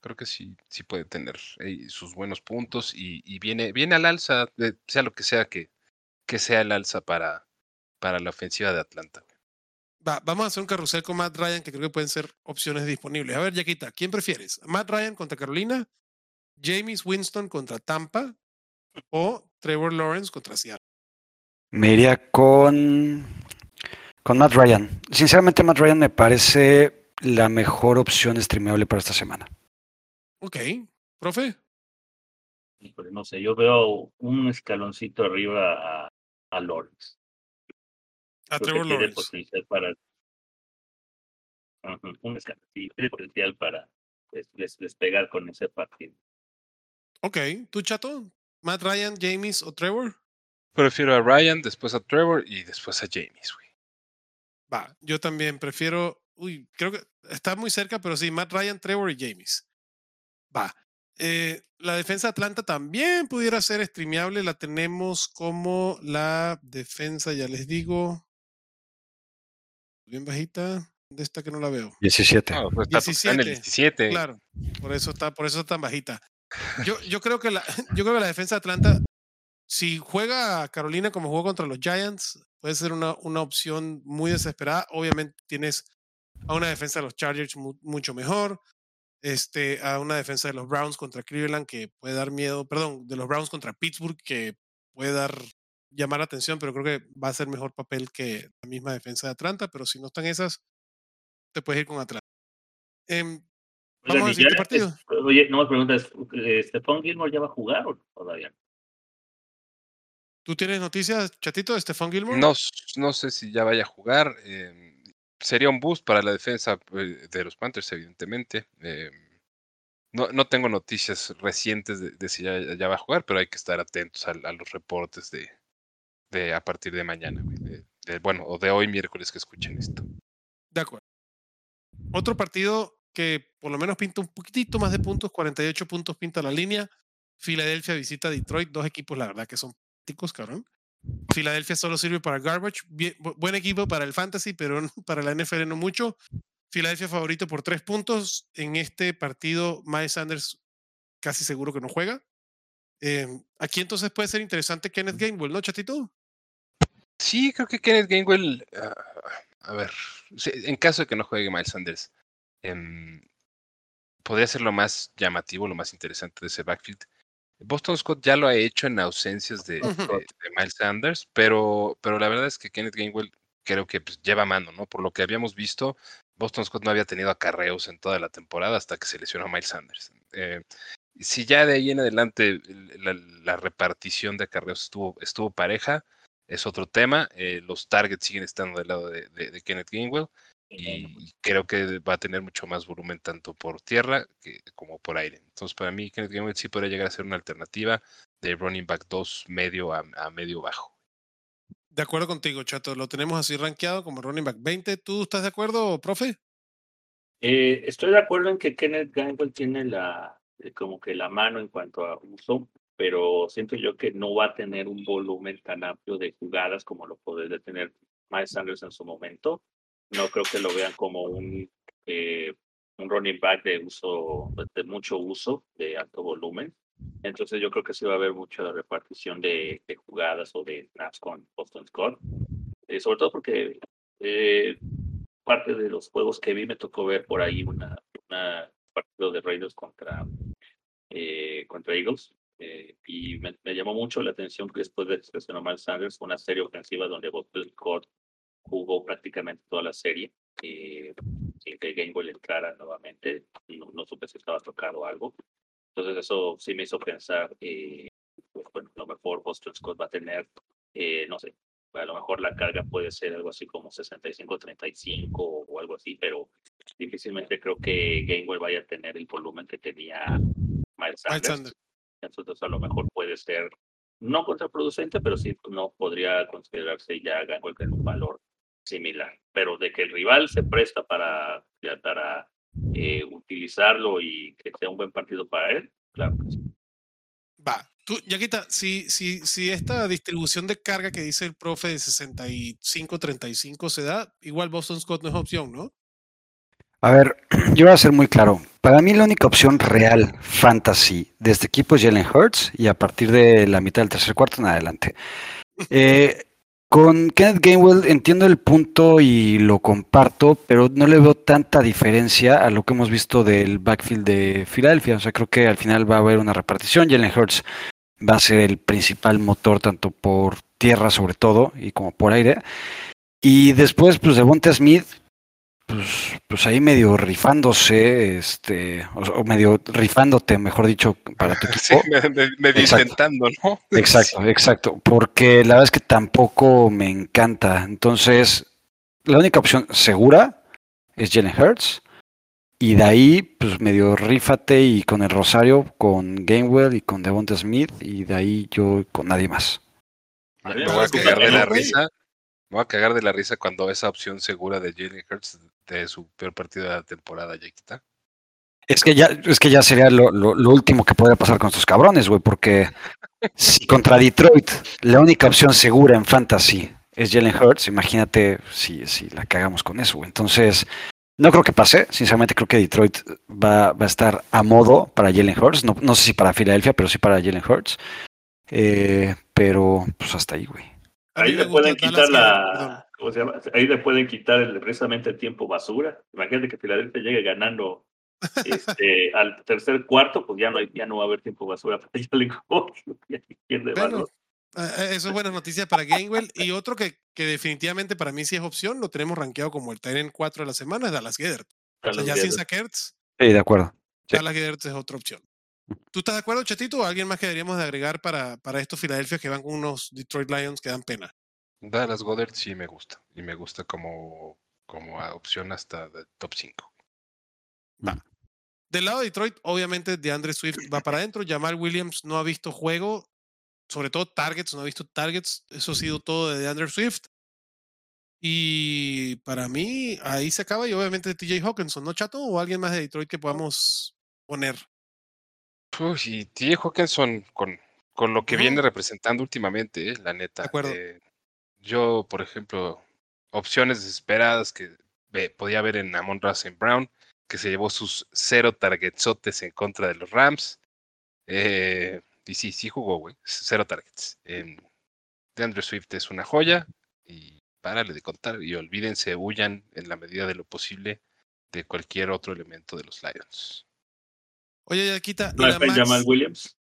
Creo que sí puede tener sus buenos puntos y viene al alza, sea lo que sea que sea el alza para la ofensiva de Atlanta. Vamos a hacer un carrusel con Matt Ryan, que creo que pueden ser opciones disponibles. A ver, Yaquita, ¿quién prefieres? ¿Matt Ryan contra Carolina? ¿Jameis Winston contra Tampa? ¿O Trevor Lawrence contra Seattle? Me iría con Matt Ryan. Sinceramente, Matt Ryan me parece la mejor opción streamable para esta semana. Ok, profe. Híjole, no sé, yo veo un escaloncito arriba a Lawrence. A Creo que Trevor tiene Lawrence. potencial para un escalón, sí, tiene potencial para despegar con ese partido. Ok, ¿tú, Chato? ¿Matt Ryan, Jameis o Trevor? Prefiero a Ryan, después a Trevor y después a Jameis, güey. Va, yo también prefiero. Uy, creo que está muy cerca, pero sí, Matt Ryan, Trevor y Jameis. Va. La defensa de Atlanta también pudiera ser streameable. La tenemos como la defensa, ya les digo. Bien bajita. ¿Dónde está que no la veo? 17. No, pues está en el 17. Claro, por eso está tan bajita. Yo creo que yo creo que la defensa de Atlanta, si juega a Carolina como jugó contra los Giants, puede ser una opción muy desesperada. Obviamente tienes a una defensa de los Chargers mucho mejor, a una defensa de los Browns contra Cleveland que puede dar miedo, perdón, de los Browns contra Pittsburgh que puede llamar la atención, pero creo que va a ser mejor papel que la misma defensa de Atlanta, pero si no están esas, te puedes ir con Atlanta. Vamos Oigan, al siguiente partido. Oye, no me preguntas, ¿Stephon Gilmore ya va a jugar o todavía no? ¿Tú tienes noticias, Chatito, de Stephon Gilmore? No sé si ya vaya a jugar. Sería un boost para la defensa de los Panthers, evidentemente. No tengo noticias recientes de si ya va a jugar, pero hay que estar atentos a los reportes de a partir de mañana, güey, o de hoy miércoles que escuchen esto. De acuerdo. Otro partido que por lo menos pinta un poquitito más de puntos, 48 puntos pinta la línea. Filadelfia visita a Detroit, dos equipos, la verdad que son ticos, cabrón. Filadelfia solo sirve para garbage, buen equipo para el fantasy, pero para la NFL no mucho. Filadelfia favorito por 3 puntos. En este partido, Miles Sanders casi seguro que no juega. Aquí entonces puede ser interesante Kenneth Gainwell, ¿no, Chatito? Sí, creo que Kenneth Gainwell, a ver, en caso de que no juegue Miles Sanders, podría ser lo más llamativo, lo más interesante de ese backfield. Boston Scott ya lo ha hecho en ausencias de Miles Sanders, pero la verdad es que Kenneth Gainwell creo que pues, lleva mano, ¿no? Por lo que habíamos visto, Boston Scott no había tenido acarreos en toda la temporada hasta que se lesionó Miles Sanders. Si ya de ahí en adelante la repartición de acarreos estuvo pareja, es otro tema. Los targets siguen estando del lado de Kenneth Gainwell y creo que va a tener mucho más volumen tanto por tierra como por aire. Entonces, para mí, Kenneth Gainwell sí podría llegar a ser una alternativa de running back 2 medio a medio bajo. De acuerdo contigo, Chato. Lo tenemos así rankeado como running back 20. ¿Tú estás de acuerdo, profe? Estoy de acuerdo en que Kenneth Gainwell tiene como que la mano en cuanto a uso, pero siento yo que no va a tener un volumen tan amplio de jugadas como lo podría tener Miles Sanders en su momento. No creo que lo vean como un running back de mucho uso, de alto volumen. Entonces yo creo que sí va a haber mucha repartición de jugadas o de snaps con Boston Scott. Sobre todo porque parte de los juegos que vi me tocó ver por ahí una partido de Raiders contra Eagles. Y me llamó mucho la atención que después de que se lesionó Miles Sanders fue una serie ofensiva donde Boston Scott jugó prácticamente toda la serie sin que Gainwell entrara nuevamente. No supe si estaba tocado algo. Entonces eso sí me hizo pensar, pues, bueno, a lo mejor Boston Scott va a tener, no sé, a lo mejor la carga puede ser algo así como 65-35 o algo así, pero difícilmente creo que Gainwell vaya a tener el volumen que tenía Miles Sanders. Entonces a lo mejor puede ser no contraproducente, pero sí no podría considerarse ya Gainwell con un valor similar. Pero de que el rival se presta para utilizarlo y que sea un buen partido para él, claro que sí. Va, tú, Yaquita, si esta distribución de carga que dice el profe de 65-35 se da, igual Boston Scott no es opción, ¿no? A ver, yo voy a ser muy claro. Para mí la única opción real fantasy de este equipo es Jalen Hurts y a partir de la mitad del tercer cuarto en adelante. Con Kenneth Gainwell entiendo el punto y lo comparto, pero no le veo tanta diferencia a lo que hemos visto del backfield de Filadelfia. O sea, creo que al final va a haber una repartición. Jalen Hurts va a ser el principal motor tanto por tierra sobre todo y como por aire. Y después, pues Devonta Smith, pues ahí medio rifándose, o medio rifándote, mejor dicho, para tu Sí, equipo. medio Exacto. intentando, ¿no? Exacto, porque la verdad es que tampoco me encanta. Entonces, la única opción segura es Jalen Hurts. Y de ahí, pues medio rífate y con el Rosario, con Gainwell y con Devonta Smith, y de ahí yo con nadie más. Me No, voy a es que cagar de la güey. risa. Me voy a cagar de la risa cuando esa opción segura de Jalen Hurts de su peor partido de la temporada ya está. Es que ya sería lo último que podría pasar con estos cabrones, güey, porque si contra Detroit la única opción segura en fantasy es Jalen Hurts, imagínate si la cagamos con eso, güey. Entonces, no creo que pase, sinceramente creo que Detroit va a estar a modo para Jalen Hurts, no sé si para Filadelfia, pero sí para Jalen Hurts. Pero pues hasta ahí, güey. A mí Ahí me le gusta pueden quitar Dallas, perdón. ¿cómo se llama? Ahí le pueden quitar precisamente el tiempo basura. Imagínate que Filadelfia llegue ganando al tercer cuarto, pues ya no va a haber tiempo basura para Jalen Hurts, ya pierde Bueno, valor. eso es buena noticia para Gainwell. Y otro que definitivamente para mí sí es opción, lo tenemos rankeado como el Tyrant 4 de la semana, es Dallas Goedert. O sea, ya sin Zach Ertz, Sí, de acuerdo. Sí. Dallas Goedert es otra opción. ¿Tú estás de acuerdo, Chetito? ¿O alguien más que deberíamos de agregar para estos Filadelfia que van con unos Detroit Lions que dan pena? Dallas Goddard sí me gusta. Y me gusta como opción hasta de top 5. Va. Del lado de Detroit, obviamente DeAndre Swift va para adentro. Jamal Williams no ha visto juego, sobre todo targets, no ha visto targets. Eso ha sido todo de DeAndre Swift. Y para mí, ahí se acaba. Y obviamente TJ Hawkinson, ¿no, Chato? ¿O alguien más de Detroit que podamos poner? Y TJ Hawkinson con lo que viene representando últimamente, la neta. De acuerdo. Yo, por ejemplo, opciones desesperadas que podía ver en Amon-Ra St. Brown, que se llevó sus 0 targetsotes en contra de los Rams. Y sí jugó, güey. 0 targets. DeAndre Swift es una joya. Y párale de contar. Y olvídense, huyan en la medida de lo posible de cualquier otro elemento de los Lions. Oye, Yaquita, ¿No es Jamal Williams?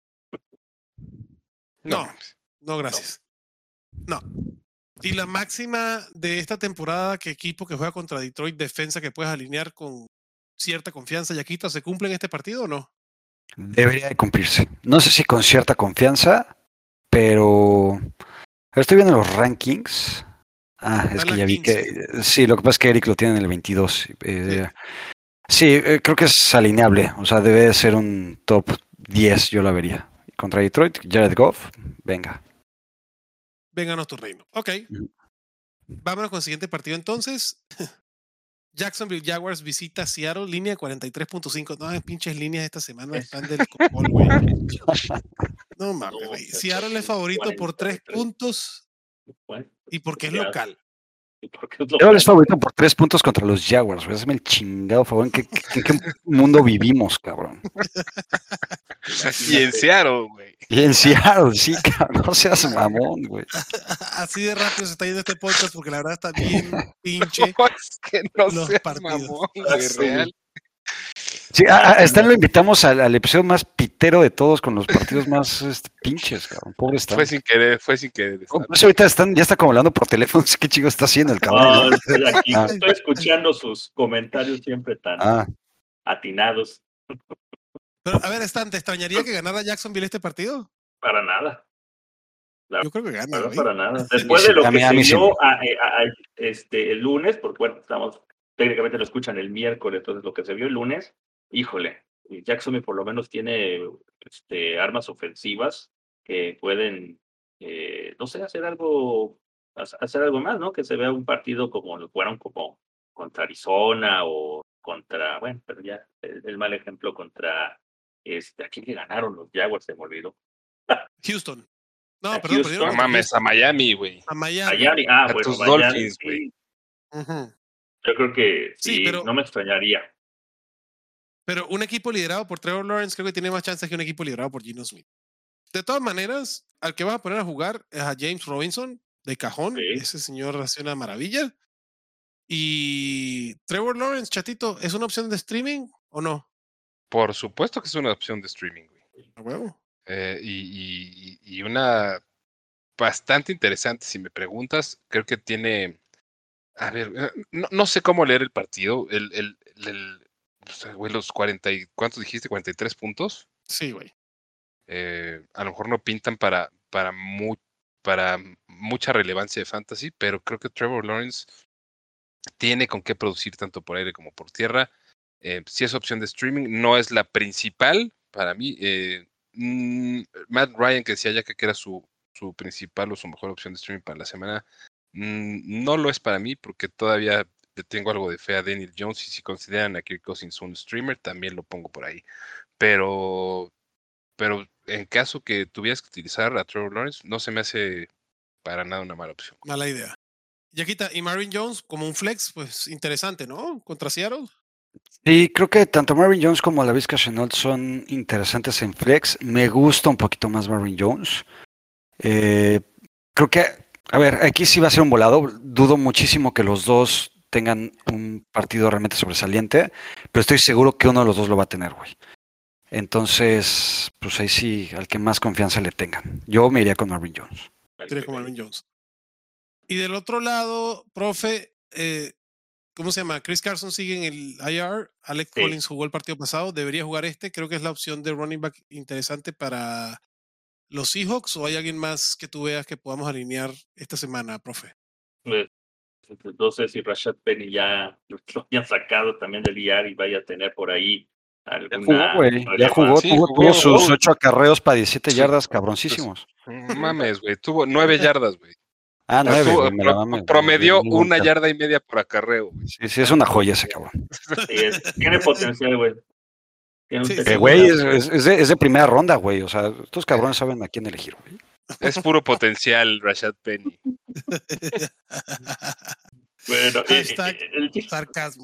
No, gracias. No. Y la máxima de esta temporada, que equipo que juega contra Detroit, defensa que puedes alinear con cierta confianza, Yaquita, ¿se cumple en este partido o no? Debería de cumplirse. No sé si con cierta confianza, pero estoy viendo los rankings. Es que ya vi 15. que sí, lo que pasa es que Eric lo tiene en el 22. Sí, creo que es alineable. O sea, debe de ser un top 10, yo la vería. Contra Detroit, Jared Goff, venga. Vénganos tu reino. Ok. Vámonos con el siguiente partido entonces. Jacksonville Jaguars visita Seattle, línea 43.5. No, pinches líneas esta semana están del copol, güey. No mames, güey. Seattle es favorito por 3 puntos y porque es local. Seattle es favorito por 3 puntos contra los Jaguars. Hazme el chingado favor. ¿En qué mundo vivimos, cabrón? Y en Seattle, güey. Y en Seattle, sí, cabrón. No seas mamón, güey. Así de rápido se está yendo este podcast porque la verdad está bien pinche. No, es que no los seas partidos. mamón, güey, real. Sí, Stan lo invitamos al episodio más pitero de todos con los partidos más pinches, cabrón. Pobre Stan. Fue sin querer. Pues ahorita ya está como hablando por teléfono. ¿Qué chico está haciendo el cabrón? Estoy escuchando sus comentarios siempre tan atinados. Pero, a ver, Stan, ¿te extrañaría que ganara Jacksonville este partido? Para nada. Yo creo que gana, güey. Para nada. Después de lo que se sí. vio el lunes, porque bueno, técnicamente lo escuchan el miércoles, entonces lo que se vio el lunes, híjole, Jacksonville por lo menos tiene armas ofensivas que pueden, no sé, hacer algo más, ¿no? Que se vea un partido como lo fueron como contra Arizona o contra, bueno, pero ya el mal ejemplo contra, ¿a quién le ganaron los Jaguars? Se me olvidó. Houston. No, ¿A perdón, Houston? No mames, a Miami, güey. A Miami. A Bueno, tus Miami, Dolphins, güey. sí. Yo creo que sí, pero no me extrañaría. Pero un equipo liderado por Trevor Lawrence creo que tiene más chances que un equipo liderado por Geno Smith. De todas maneras, al que vas a poner a jugar es a James Robinson, de cajón. Sí. Ese señor hace una maravilla. Y Trevor Lawrence, chatito, ¿es una opción de streaming o no? Por supuesto que es una opción de streaming, güey. A huevo. Y una bastante interesante, si me preguntas. Creo que tiene... A ver, no sé cómo leer el partido. O sea, güey, los 40 y... ¿Cuántos dijiste? 43 puntos. Sí, güey. A lo mejor no pintan para mucha relevancia de fantasy, pero creo que Trevor Lawrence tiene con qué producir tanto por aire como por tierra. Si es opción de streaming, no es la principal para mí. Matt Ryan, que decía ya que era su principal o su mejor opción de streaming para la semana, no lo es para mí porque todavía le tengo algo de fe a Daniel Jones y si consideran a Kirk Cousins un streamer, también lo pongo por ahí. Pero en caso que tuvieras que utilizar a Trevor Lawrence, no se me hace para nada una mala opción. Mala idea. Yaquita, y Marvin Jones como un flex, pues interesante, ¿no? Contra Seattle. Sí, creo que tanto Marvin Jones como la Vizca Chenault son interesantes en flex. Me gusta un poquito más Marvin Jones. Creo que, a ver, aquí sí va a ser un volado. Dudo muchísimo que los dos tengan un partido realmente sobresaliente, pero estoy seguro que uno de los dos lo va a tener, güey. Entonces, pues ahí sí, al que más confianza le tengan. Yo me iría con Marvin Jones. Tiré con Marvin Jones. Y del otro lado, profe, ¿cómo se llama? Chris Carson sigue en el IR. Alex Sí. Collins jugó el partido pasado. Debería jugar este. Creo que es la opción de running back interesante para los Seahawks. ¿O hay alguien más que tú veas que podamos alinear esta semana, profe? No sé si Rashad Penny ya lo hayan sacado también del IR y vaya a tener por ahí alguna. Ya jugó, Sí, tuvo jugó. sus 8 acarreos para 17 Sí. yardas, cabroncísimos. Mames, güey, tuvo 9 yardas, güey. Ah, 9, güey, me la mamé. Promedió Muy buen 1 pedo. yarda y media por acarreo, güey. Sí, es una joya ese cabrón. Sí, tiene potencial, güey. Tiene un Sí, potencial. Güey, es de primera ronda, güey. O sea, estos cabrones saben a quién elegir, güey. Es puro potencial, Rashad Penny. Bueno, Hashtag sarcasmo.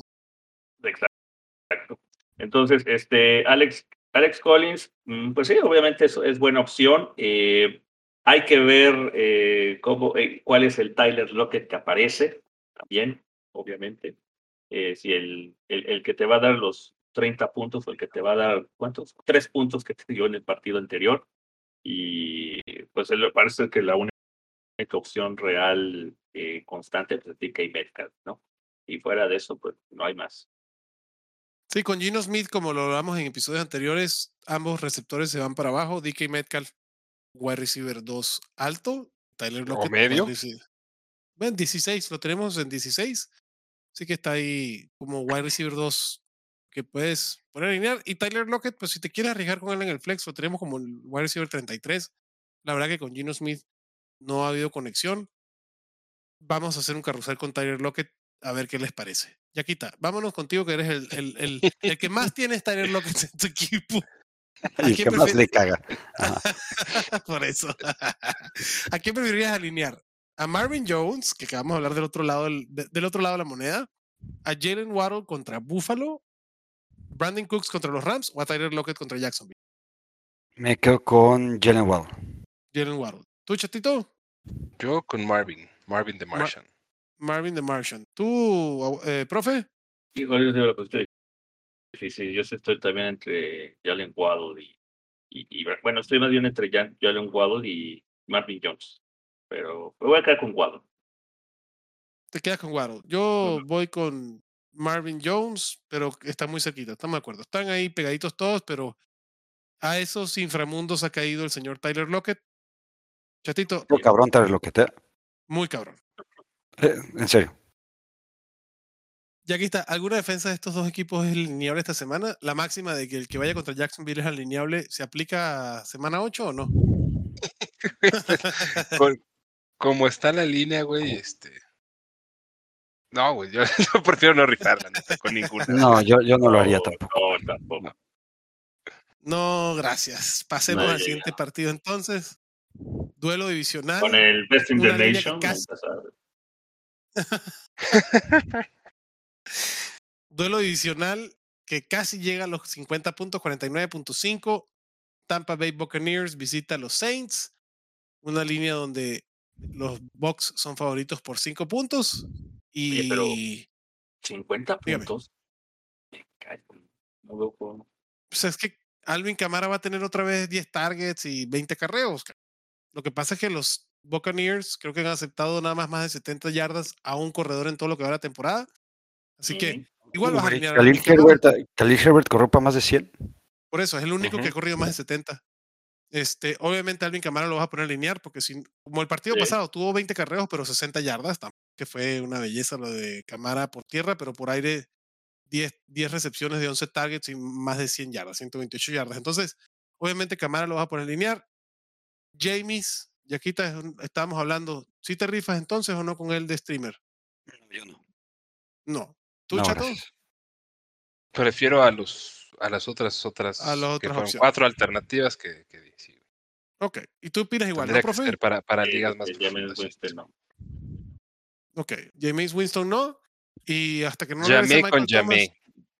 Exacto. Entonces, Alex Collins, pues sí, obviamente eso es buena opción. Hay que ver cuál es el Tyler Lockett que aparece también, obviamente. Si el que te va a dar los 30 puntos o el que te va a dar, ¿cuántos? 3 puntos que te dio en el partido anterior. Y pues parece que la única opción real constante pues, es DK Metcalf, ¿no? Y fuera de eso, pues no hay más. Sí, con Geno Smith, como lo hablamos en episodios anteriores, ambos receptores se van para abajo. DK Metcalf, wide receiver 2 alto. Tyler Lockett, ¿O medio? wide receiver. Bueno, 16, lo tenemos en 16. Así que está ahí como wide receiver 2 que puedes poner a alinear. Y Tyler Lockett, pues si te quieres arriesgar con él en el flex, lo tenemos como el wide receiver 33. La verdad que con Geno Smith no ha habido conexión. Vamos a hacer un carrusel con Tyler Lockett a ver qué les parece. Yaquita, vámonos contigo que eres el que más tienes Tyler Lockett en tu equipo. Y el que más le caga. Por eso. ¿A quién preferirías alinear? ¿A Marvin Jones, que acabamos de hablar del otro lado del otro lado de la moneda? ¿A Jalen Waddle contra Buffalo? ¿Brandon Cooks contra los Rams? ¿O a Tyler Lockett contra Jacksonville? Me quedo con Jalen Waddle. Jalen Waddle. ¿Tú, chatito? Yo con Marvin the Martian. Marvin the Martian. ¿Tú, profe? Híjole, yo estoy difícil. Yo estoy también entre Jalen Waddle y bueno, estoy más bien entre Jalen Waddle y Marvin Jones. Pero me voy a quedar con Waddle. Te quedas con Waddle. Yo voy con Marvin Jones, pero está muy cerquita, estamos de acuerdo. Están ahí pegaditos todos, pero a esos inframundos ha caído el señor Tyler Lockett. Chatito, Qué cabrón Tyler Lockett. muy cabrón. En serio. Ya aquí está, ¿alguna defensa de estos dos equipos es lineable esta semana? La máxima de que el que vaya contra Jacksonville es alineable, ¿se aplica a semana 8 o no? Como está la línea, güey, No, güey, yo prefiero no rifarla, neta, con ninguna. No, yo no lo haría tampoco. No, tampoco. No, gracias. Pasemos No, al ya, siguiente partido entonces. Duelo divisional. Con el Best in the Una línea que Nation. casi- Duelo divisional. que casi llega a los 50 puntos, 49.5. Tampa Bay Buccaneers visita a los Saints. Una línea donde los Bucs son favoritos por 5 puntos. Y Oye, pero 50 dígame. puntos. No veo cómo. Pues es que Alvin Kamara va a tener otra vez 10 targets y 20 acarreos. Lo que pasa es que los Buccaneers creo que han aceptado nada más de 70 yardas a un corredor en todo lo que va la temporada. Así que igual vas a alinear a Alvin Kamara. Khalil Herbert corrió para más de 100. Por eso, es el único que ha corrido más de 70. Obviamente Alvin Kamara lo vas a poner a alinear porque como el partido pasado tuvo 20 carreos pero 60 yardas, que fue una belleza lo de Kamara por tierra, pero por aire 10 recepciones de 11 targets y más de 100 yardas, 128 yardas. Entonces, obviamente Kamara lo vas a poner a alinear. James, Yaquita, estábamos hablando, ¿sí te rifas entonces o no con él de streamer? Yo no. No. ¿Tú, No, Chato? gracias. Prefiero a las otras A las que otras fueron opciones. 4 alternativas que sí. Ok. ¿Y tú opinas igual, Tendría no, que profe? ser para ligas más James profundas. Winston, no. Ok. Jameis Winston no. Y hasta que no Llamé regrese con Michael Thomas. llamé.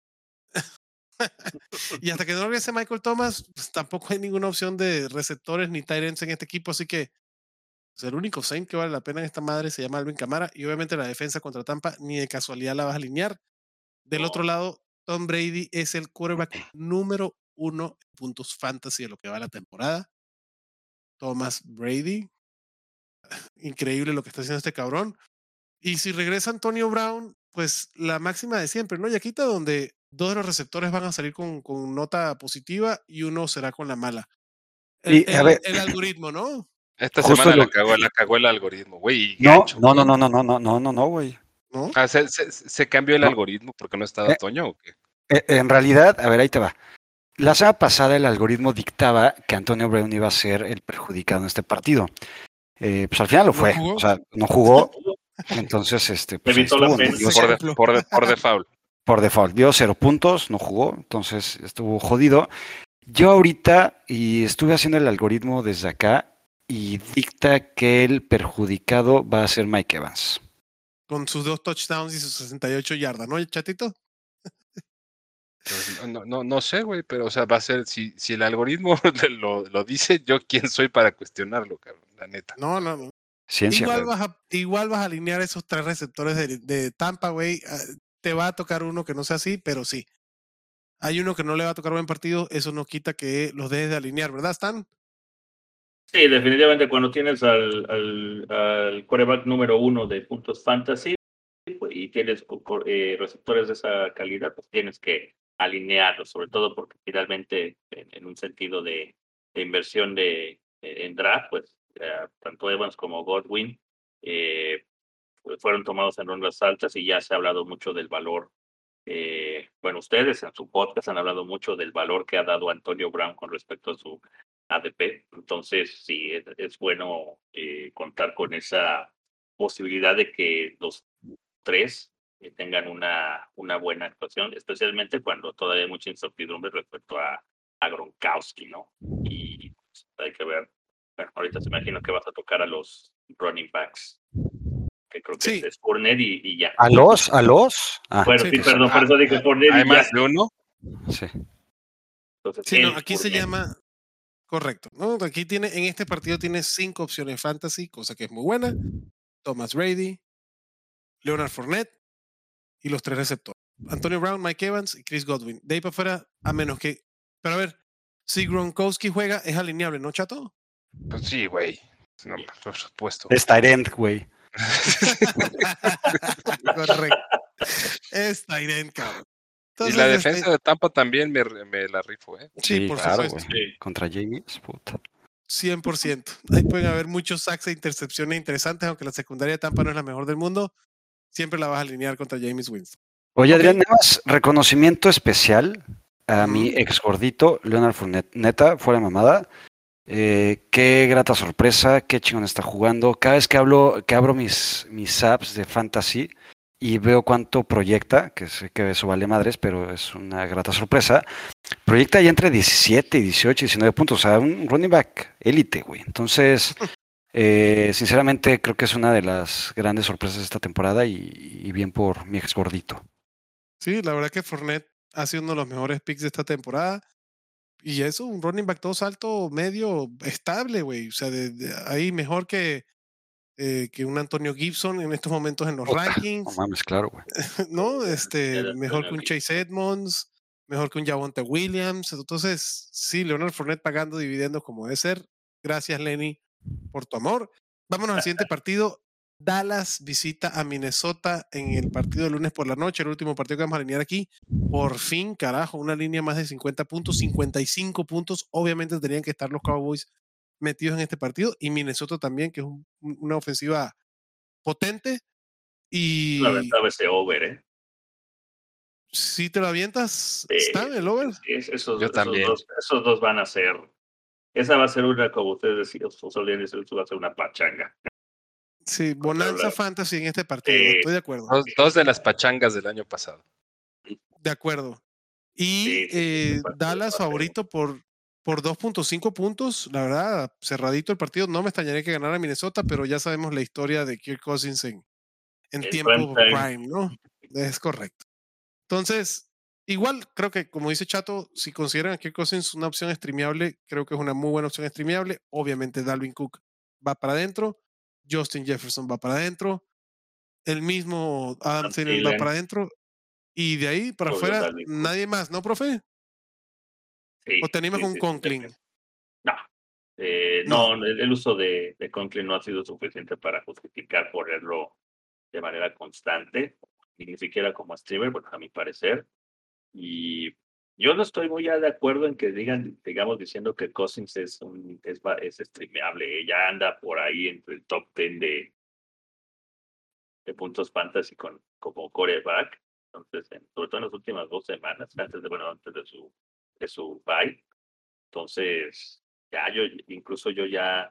Y hasta que no regrese Michael Thomas, pues tampoco hay ninguna opción de receptores ni tight ends en este equipo. Así que pues, el único Saint que vale la pena en esta madre se llama Alvin Kamara. Y obviamente la defensa contra Tampa ni de casualidad la vas a alinear. Del otro lado, Tom Brady es el quarterback número 1 en puntos fantasy de lo que va la temporada. Thomas Brady. Increíble lo que está haciendo este cabrón. Y si regresa Antonio Brown, pues la máxima de siempre, ¿no? Yaquita, donde 2 de los receptores van a salir con nota positiva y uno será con la mala. El algoritmo, ¿no? Esta semana la cagó el algoritmo, güey. No, güey. ¿No? ¿Se cambió el algoritmo porque no estaba Toño o qué? En realidad, a ver, ahí te va. La semana pasada el algoritmo dictaba que Antonio Brown iba a ser el perjudicado en este partido. Pues al final lo fue. ¿Jugó? O sea, no jugó. Entonces, pues Evitó la pena. Por default. Por default. Dio 0 puntos, no jugó. Entonces estuvo jodido. Yo ahorita, y estuve haciendo el algoritmo desde acá, y dicta que el perjudicado va a ser Mike Evans. Con sus 2 touchdowns y sus 68 yardas, ¿no, Chatito? Pues, no sé, güey, pero o sea, va a ser, si el algoritmo lo dice, yo quién soy para cuestionarlo, cabrón, la neta. No. Ciencia. Igual vas a alinear esos 3 receptores de Tampa, güey. Te va a tocar uno que no sea así, pero sí. Hay uno que no le va a tocar buen partido, eso no quita que los dejes de alinear, ¿verdad, Stan? Sí, definitivamente cuando tienes al quarterback número 1 de puntos fantasy y tienes receptores de esa calidad, pues tienes que alinearlos, sobre todo porque finalmente en un sentido de inversión en draft, pues tanto Evans como Godwin fueron tomados en rondas altas y ya se ha hablado mucho del valor. Bueno, ustedes en su podcast han hablado mucho del valor que ha dado Antonio Brown con respecto a su ADP. Entonces, sí, es bueno contar con esa posibilidad de que los 3 tengan una buena actuación, especialmente cuando todavía hay mucha incertidumbre respecto a Gronkowski, ¿no? Y pues, hay que ver. Bueno, ahorita se imagino que vas a tocar a los running backs, que creo que es Fournette y ya. ¿A los? Bueno, sí, perdón, por eso dije Fournette ¿Hay y más ya. de uno? Sí. Entonces, Sí, no, aquí se llama. Correcto. ¿No? Aquí en este partido tiene 5 opciones fantasy, cosa que es muy buena. Thomas Brady, Leonard Fournette y los 3 receptores. Antonio Brown, Mike Evans y Chris Godwin. De ahí para afuera, a menos que. Pero a ver, si Gronkowski juega, es alineable, ¿no, Chato? Pues sí, güey. No, por supuesto. Es tight end, güey. Correcto. Es tight end, cabrón. Entonces, y la defensa de Tampa también me la rifo, ¿eh? Sí, por claro, supuesto. güey. Contra James, puta. 100%. Ahí pueden haber muchos sacks e intercepciones interesantes, aunque la secundaria de Tampa no es la mejor del mundo. Siempre la vas a alinear contra James Winston. Oye, Adrián, nada más reconocimiento especial a mi ex gordito, Leonard Fournette. Neta, fuera de mamada. Qué grata sorpresa, qué chingón está jugando. Cada vez que abro mis apps de fantasy y veo cuánto proyecta, que sé que eso vale madres, pero es una grata sorpresa. Proyecta ya entre 17, 18, 19 puntos, o sea, un running back élite, güey. Entonces, sinceramente creo que es una de las grandes sorpresas de esta temporada y bien por mi ex gordito. Sí, la verdad que Fournette ha sido uno de los mejores picks de esta temporada. Y eso, un running back 2 alto, medio, estable, güey. O sea, ahí mejor que un Antonio Gibson en estos momentos en los No rankings, mames, claro, güey. ¿no? Era Mejor Antonio que un Gibson. Chase Edmonds, mejor que un Javonte Williams. Entonces, sí, Leonard Fournette pagando dividendos como debe ser. Gracias, Lenny, por tu amor. Vámonos al siguiente partido. Dallas visita a Minnesota en el partido de lunes por la noche, el último partido que vamos a alinear aquí. Por fin, carajo, una línea más de 50 puntos, 55 puntos. Obviamente tendrían que estar los Cowboys metidos en este partido y Minnesota también, que es una ofensiva potente. Me Y aventaba ese over, ¿eh? si te lo avientas, Sí, ¿está en el over? Yo también. Esos dos van a ser. Esa va a ser una, como ustedes decían, solían decir, va a ser una pachanga. Sí, bonanza fantasy en este partido, Sí. estoy de acuerdo. Dos de las pachangas del año pasado. De acuerdo. Y Sí, Dallas va a ser. favorito por 2.5 puntos. La verdad, cerradito el partido. No me extrañaría que ganara Minnesota, pero ya sabemos la historia de Kirk Cousins en En tiempo prime prime, ¿no? Es correcto. Entonces, igual creo que, como dice Chato, si consideran a Kirk Cousins una opción streameable, creo que es una muy buena opción streameable. Obviamente, Dalvin Cook va para adentro. Justin Jefferson va para adentro. El mismo Adam Thielen va para adentro. Y de ahí para Obvio, afuera, Dalvin Cook. nadie más, ¿no, profe? Sí, ¿O te animas con Conklin? No. No. No, el uso de Conklin no ha sido suficiente para justificar ponerlo de manera constante, ni siquiera como streamer, bueno, a mi parecer. Y yo no estoy muy de acuerdo en que digamos, diciendo que Cousins es streameable. Ella anda por ahí entre el top 10 de puntos fantasy como quarterback. Entonces, sobre todo en las últimas 2 semanas, antes de su bye. Entonces, incluso yo ya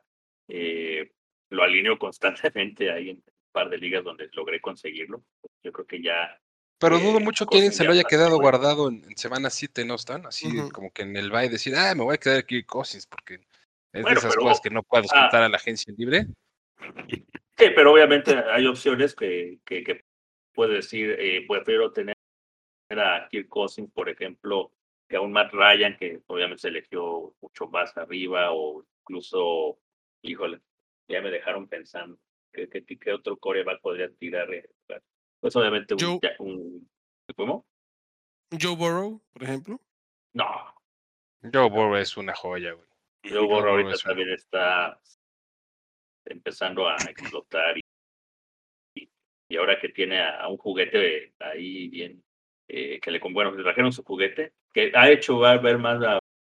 lo alineo constantemente ahí en un par de ligas donde logré conseguirlo. Yo creo que ya. Pero dudo mucho que alguien Cousins se lo ya haya pasó, quedado guardado en semana 7, ¿no están? Así Ujú. como que en el bye decir, me voy a quedar aquí Cousins, porque es Bueno, de esas pero- cosas que no puedo soltar a la agencia libre. Sí, pero obviamente hay opciones que puede decir, prefiero tener a Kirk Cousins, por ejemplo, que a un Matt Ryan, que obviamente se eligió mucho más arriba, o incluso, híjole, ya me dejaron pensando, ¿qué otro coreback podría tirar? Pues obviamente ¿cómo? Joe Burrow, por ejemplo. No, Joe Burrow es una joya, güey. Joe Burrow ahorita es una también está empezando a explotar y ahora que tiene a un juguete ahí bien, le trajeron su juguete, que ha hecho ver más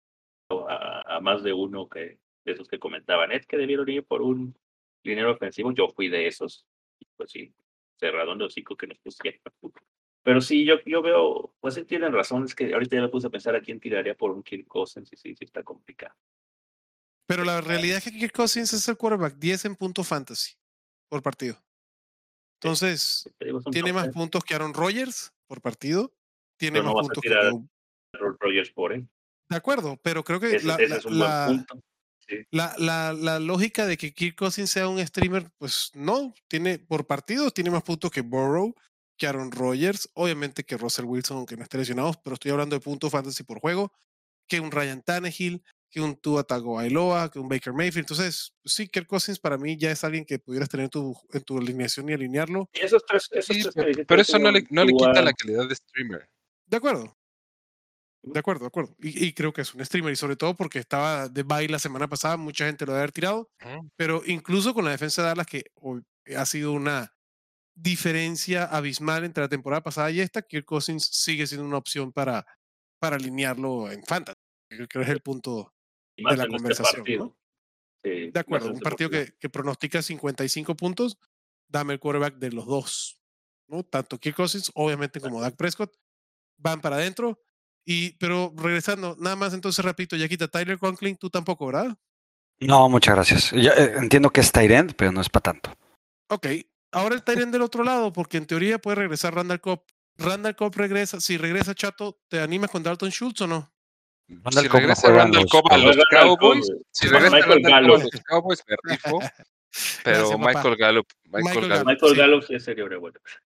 a más de uno de esos que comentaban, es que debieron ir por un dinero ofensivo. Yo fui de esos, y pues sí, cerradón de hocico que nos pusieron. Pero sí, yo veo, pues sí tienen razón, es que ahorita ya me puse a pensar a quién tiraría por un Kirk Cousins, y sí está complicado. Pero la realidad es que Kirk Cousins es el quarterback 10 en punto fantasy por partido. Entonces, Te digo, es un tiene top más 10, puntos que Aaron Rodgers por partido. Tiene pero más no vas a puntos que tirar Joe. a Rodgers por él. De acuerdo, pero creo que Ese es un buen punto. Sí. la lógica de que Kirk Cousins sea un streamer, pues no, por partidos tiene más puntos que Burrow, que Aaron Rodgers, obviamente que Russell Wilson, aunque no esté lesionado, pero estoy hablando de puntos fantasy por juego, que un Ryan Tannehill, que un Tua Tagovailoa, que un Baker Mayfield. Entonces, sí, Kirk Cousins para mí ya es alguien que pudieras tener en tu alineación y alinearlo. Y esos tres Sí, que dijiste, pero eso no le Tua, quita la calidad de streamer. De acuerdo. De acuerdo. Y creo que es un streamer, y sobre todo porque estaba de bye la semana pasada, mucha gente lo debe haber tirado, pero incluso con la defensa de Dallas, que ha sido una diferencia abismal entre la temporada pasada y esta, Kirk Cousins sigue siendo una opción para alinearlo en fantasy. Creo que es el punto y de más la en este conversación, partido. ¿no? Sí, De acuerdo, más en un este partido que pronostica 55 puntos, dame el quarterback de los dos, ¿no? Tanto Kirk Cousins, obviamente, como Dak Prescott, van para adentro. Pero regresando, nada más entonces repito, ya quita Tyler Conklin, tú tampoco, ¿verdad? No, muchas gracias. Ya, entiendo que es tight end, pero no es para tanto. Ok, ahora el tight end del otro lado, porque en teoría puede regresar Randall Cobb. Randall Cobb regresa, si regresa Chato, ¿te animas con Dalton Schultz o no? Randall Si Cobb no regresa juega en Randall los Cobb a los Randall Cowboys, Cobb, si regresa Michael Randall Cobb a Gallup. los Cowboys, me rifo. Pero Gracias, papá. Michael Gallup. Michael Michael sí. Gallup sí sería una buena.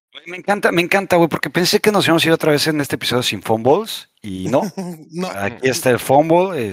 Me encanta, güey, porque pensé que nos íbamos a ir otra vez en este episodio sin fumbles y no. No, Aquí está el fumble,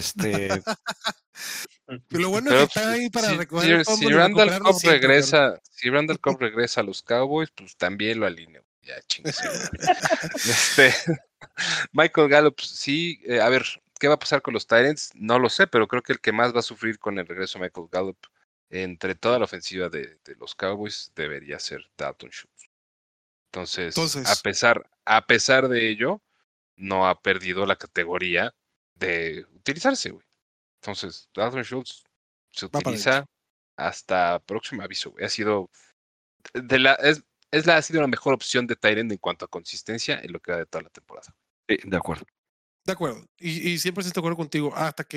lo bueno es que Pero está ahí para si, recoger el si fumble y Randall recuperarlo Cobb siempre, pero regresa, si Randall Cobb regresa a los Cowboys, pues también lo alineo. Ya, chingues. Este, Michael Gallup, sí, a ver, ¿qué va a pasar con los Titans? No lo sé, pero creo que el que más va a sufrir con el regreso de Michael Gallup entre toda la ofensiva de los Cowboys debería ser Dalton Schultz. Entonces, entonces, a pesar de ello, no ha perdido la categoría de utilizarse, güey. Entonces, Dalton Schultz se va para adentro. utiliza hasta próximo aviso, güey. Ha sido ha sido la mejor opción de Tyrant en cuanto a consistencia en lo que va de toda la temporada. sí, de acuerdo. De acuerdo. Y siempre estoy de acuerdo contigo.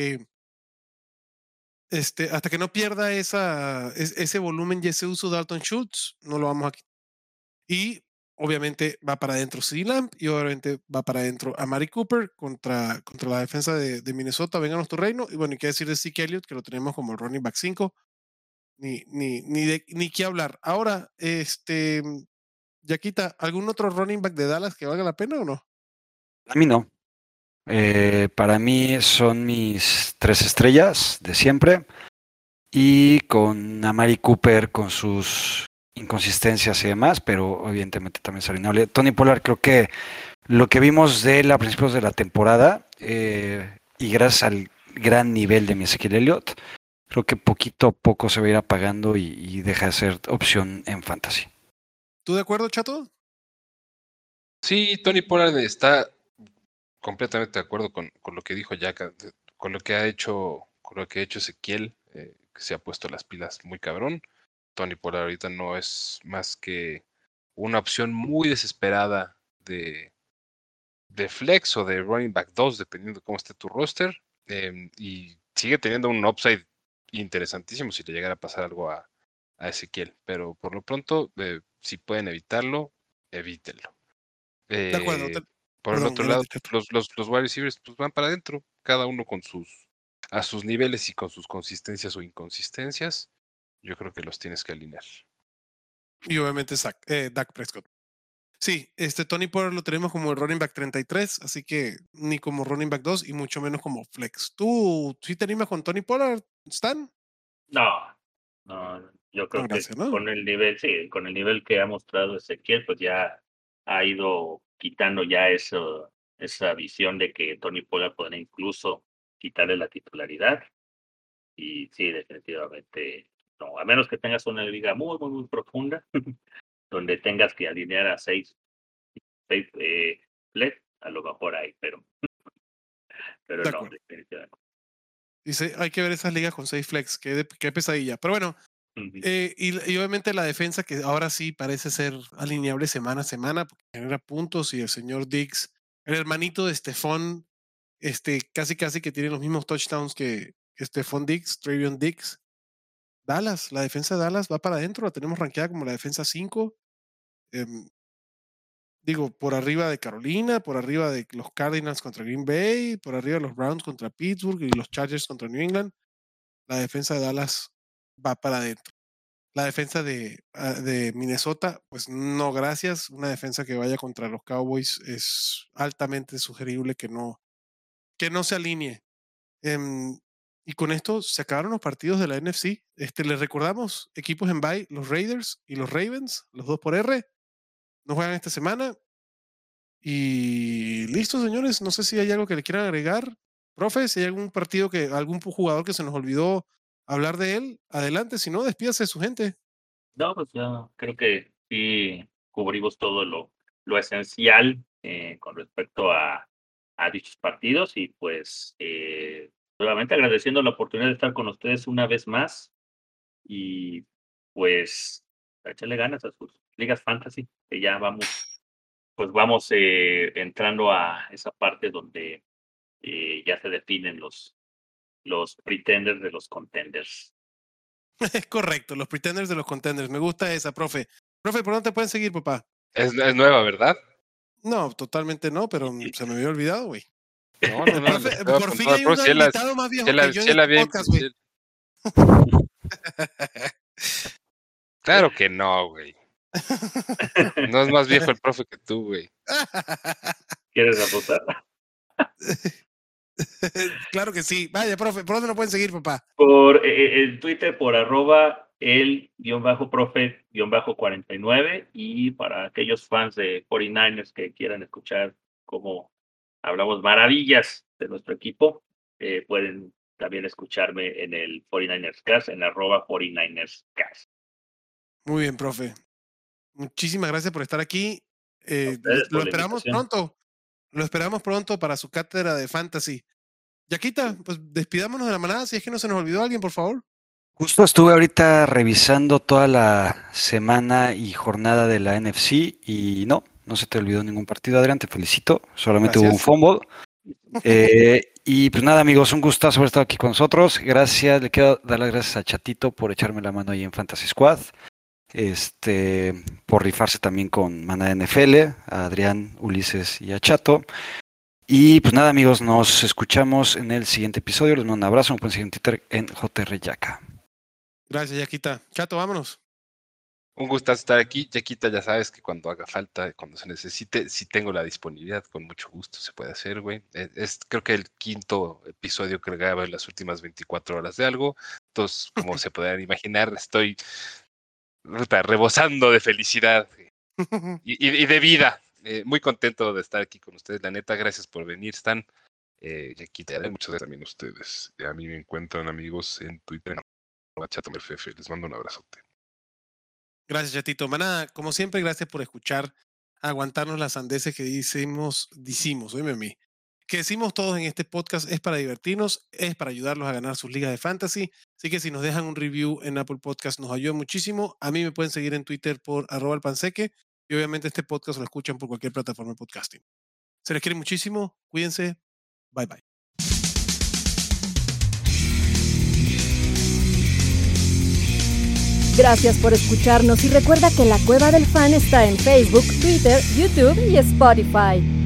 Hasta que no pierda ese volumen y ese uso de Dalton Schultz, no lo vamos a quitar. Y obviamente va para adentro CeeDee Lamb y obviamente va para adentro Amari Cooper contra la defensa de Minnesota. Vénganos tu reino. Y bueno, y qué decir de Zeke Elliott, que lo tenemos como el running back 5. Ni qué hablar. Ahora, Yaquita, ¿algún otro running back de Dallas que valga la pena o no? A mí no. Para mí son mis 3 estrellas de siempre y con Amari Cooper con sus inconsistencias y demás, pero evidentemente también es alineable. Tony Pollard, creo que lo que vimos de él a principios de la temporada y gracias al gran nivel de mi Ezequiel Elliott, creo que poquito a poco se va a ir apagando y deja de ser opción en fantasy. ¿Tú de acuerdo, Chato? Sí, Tony Pollard está completamente de acuerdo con lo que dijo Jack, con lo que ha hecho Ezequiel, que se ha puesto las pilas muy cabrón. Tony Pollard ahorita no es más que una opción muy desesperada de flex o de running back 2, dependiendo de cómo esté tu roster, y sigue teniendo un upside interesantísimo si le llegara a pasar algo a Ezequiel, pero por lo pronto, si pueden evitarlo, evítenlo. De acuerdo. Por el Perdón, otro lado, adelante, Chato. los wide receivers pues van para adentro, cada uno a sus niveles y con sus consistencias o inconsistencias. Yo creo que los tienes que alinear. Y obviamente Dak Prescott. Sí, Tony Pollard lo tenemos como el running back 33, así que ni como running back 2 y mucho menos como flex. ¿Tú sí te animas con Tony Pollard, Stan? No, yo No, creo que gracias, ¿no? con el nivel, sí, con el nivel que ha mostrado Ezequiel, pues ya ha ido quitando ya esa visión de que Tony Pollard podría incluso quitarle la titularidad. Y sí, definitivamente no, a menos que tengas una liga muy profunda, donde tengas que alinear a seis flex, a lo mejor hay, pero De no, acuerdo. definitivamente. Dice, hay que ver esas ligas con 6 flex, qué pesadilla. Pero bueno, Ujú. y obviamente la defensa que ahora sí parece ser alineable semana a semana, porque genera puntos y el señor Diggs, el hermanito de Stephon, casi que tiene los mismos touchdowns que Stephon Diggs, Travion Diggs. Dallas, la defensa de Dallas va para adentro, la tenemos rankeada como la defensa 5. Digo, por arriba de Carolina, por arriba de los Cardinals contra Green Bay, por arriba de los Browns contra Pittsburgh y los Chargers contra New England. La defensa de Dallas va para adentro. La defensa de Minnesota, pues no, gracias. Una defensa que vaya contra los Cowboys es altamente sugerible que no se alinee. Y con esto se acabaron los partidos de la NFC. Les recordamos, equipos en bye, los Raiders y los Ravens, los 2 por R, no juegan esta semana. Y listo, señores. No sé si hay algo que le quieran agregar. Profe, si hay algún algún jugador que se nos olvidó hablar de él, adelante. Si no, despídase de su gente. No, pues ya creo que sí cubrimos todo lo esencial con respecto a dichos partidos y pues nuevamente agradeciendo la oportunidad de estar con ustedes una vez más y pues echarle ganas a sus ligas fantasy, que ya vamos entrando a esa parte donde ya se definen los pretenders de los contenders. Es correcto, los pretenders de los contenders. Me gusta esa, profe. Profe, ¿por dónde te pueden seguir, papá? Es nueva, ¿verdad? No, totalmente no, pero se me había olvidado, güey. No, Profe, por fin hay un invitado más viejo que yo en este podcast, güey. Claro que no, güey. No es más viejo el profe que tú, güey. ¿Quieres apostar? Claro que sí. Vaya, profe, ¿por dónde nos pueden seguir, papá? Por el Twitter, por @el_profe_49, y para aquellos fans de 49ers que quieran escuchar cómo hablamos maravillas de nuestro equipo, pueden también escucharme en el 49ers Cast, en @49ers Cast. Muy bien, profe. Muchísimas gracias por estar aquí. Ustedes Lo por la esperamos invitación. pronto. Lo esperamos pronto para su cátedra de fantasy. Yaquita, pues despidámonos de la manada, si es que no se nos olvidó alguien, por favor. Justo estuve ahorita revisando toda la semana y jornada de la NFC y no se te olvidó ningún partido, Adrián, te felicito. Solamente hubo un Gracias. fumble. Y pues nada, amigos, un gustazo haber estado aquí con nosotros. Gracias, le quiero dar las gracias a Chatito por echarme la mano ahí en Fantasy Squad. Por rifarse también con Manada NFL, a Adrián, Ulises y a Chato. Y pues nada, amigos, nos escuchamos en el siguiente episodio. Les mando un abrazo, me pueden seguir en Twitter en JR Yaca. Gracias, Yaquita. Chato, vámonos. Un gusto estar aquí. Yaquita, ya sabes que cuando haga falta, cuando se necesite, si tengo la disponibilidad, con mucho gusto se puede hacer, güey. Es creo que el 5º episodio que grababa en las últimas 24 horas de algo. Entonces, como se podrán imaginar, estoy rebosando de felicidad y de vida. Muy contento de estar aquí con ustedes. La neta, gracias por venir, Stan. Yaquita, muchas gracias también a ustedes. A mí me encuentran, amigos, en Twitter, @ChatoMFF. Les mando un abrazote. Gracias, Chatito. Manada, como siempre, gracias por escuchar, aguantarnos las sandeces que decimos, oíme a mí. Que decimos todos en este podcast es para divertirnos, es para ayudarlos a ganar sus ligas de fantasy. Así que si nos dejan un review en Apple Podcast nos ayuda muchísimo. A mí me pueden seguir en Twitter por @alpanseque y obviamente este podcast lo escuchan por cualquier plataforma de podcasting. Se les quiere muchísimo, cuídense, bye bye. Gracias por escucharnos y recuerda que La Cueva del Fan está en Facebook, Twitter, YouTube y Spotify.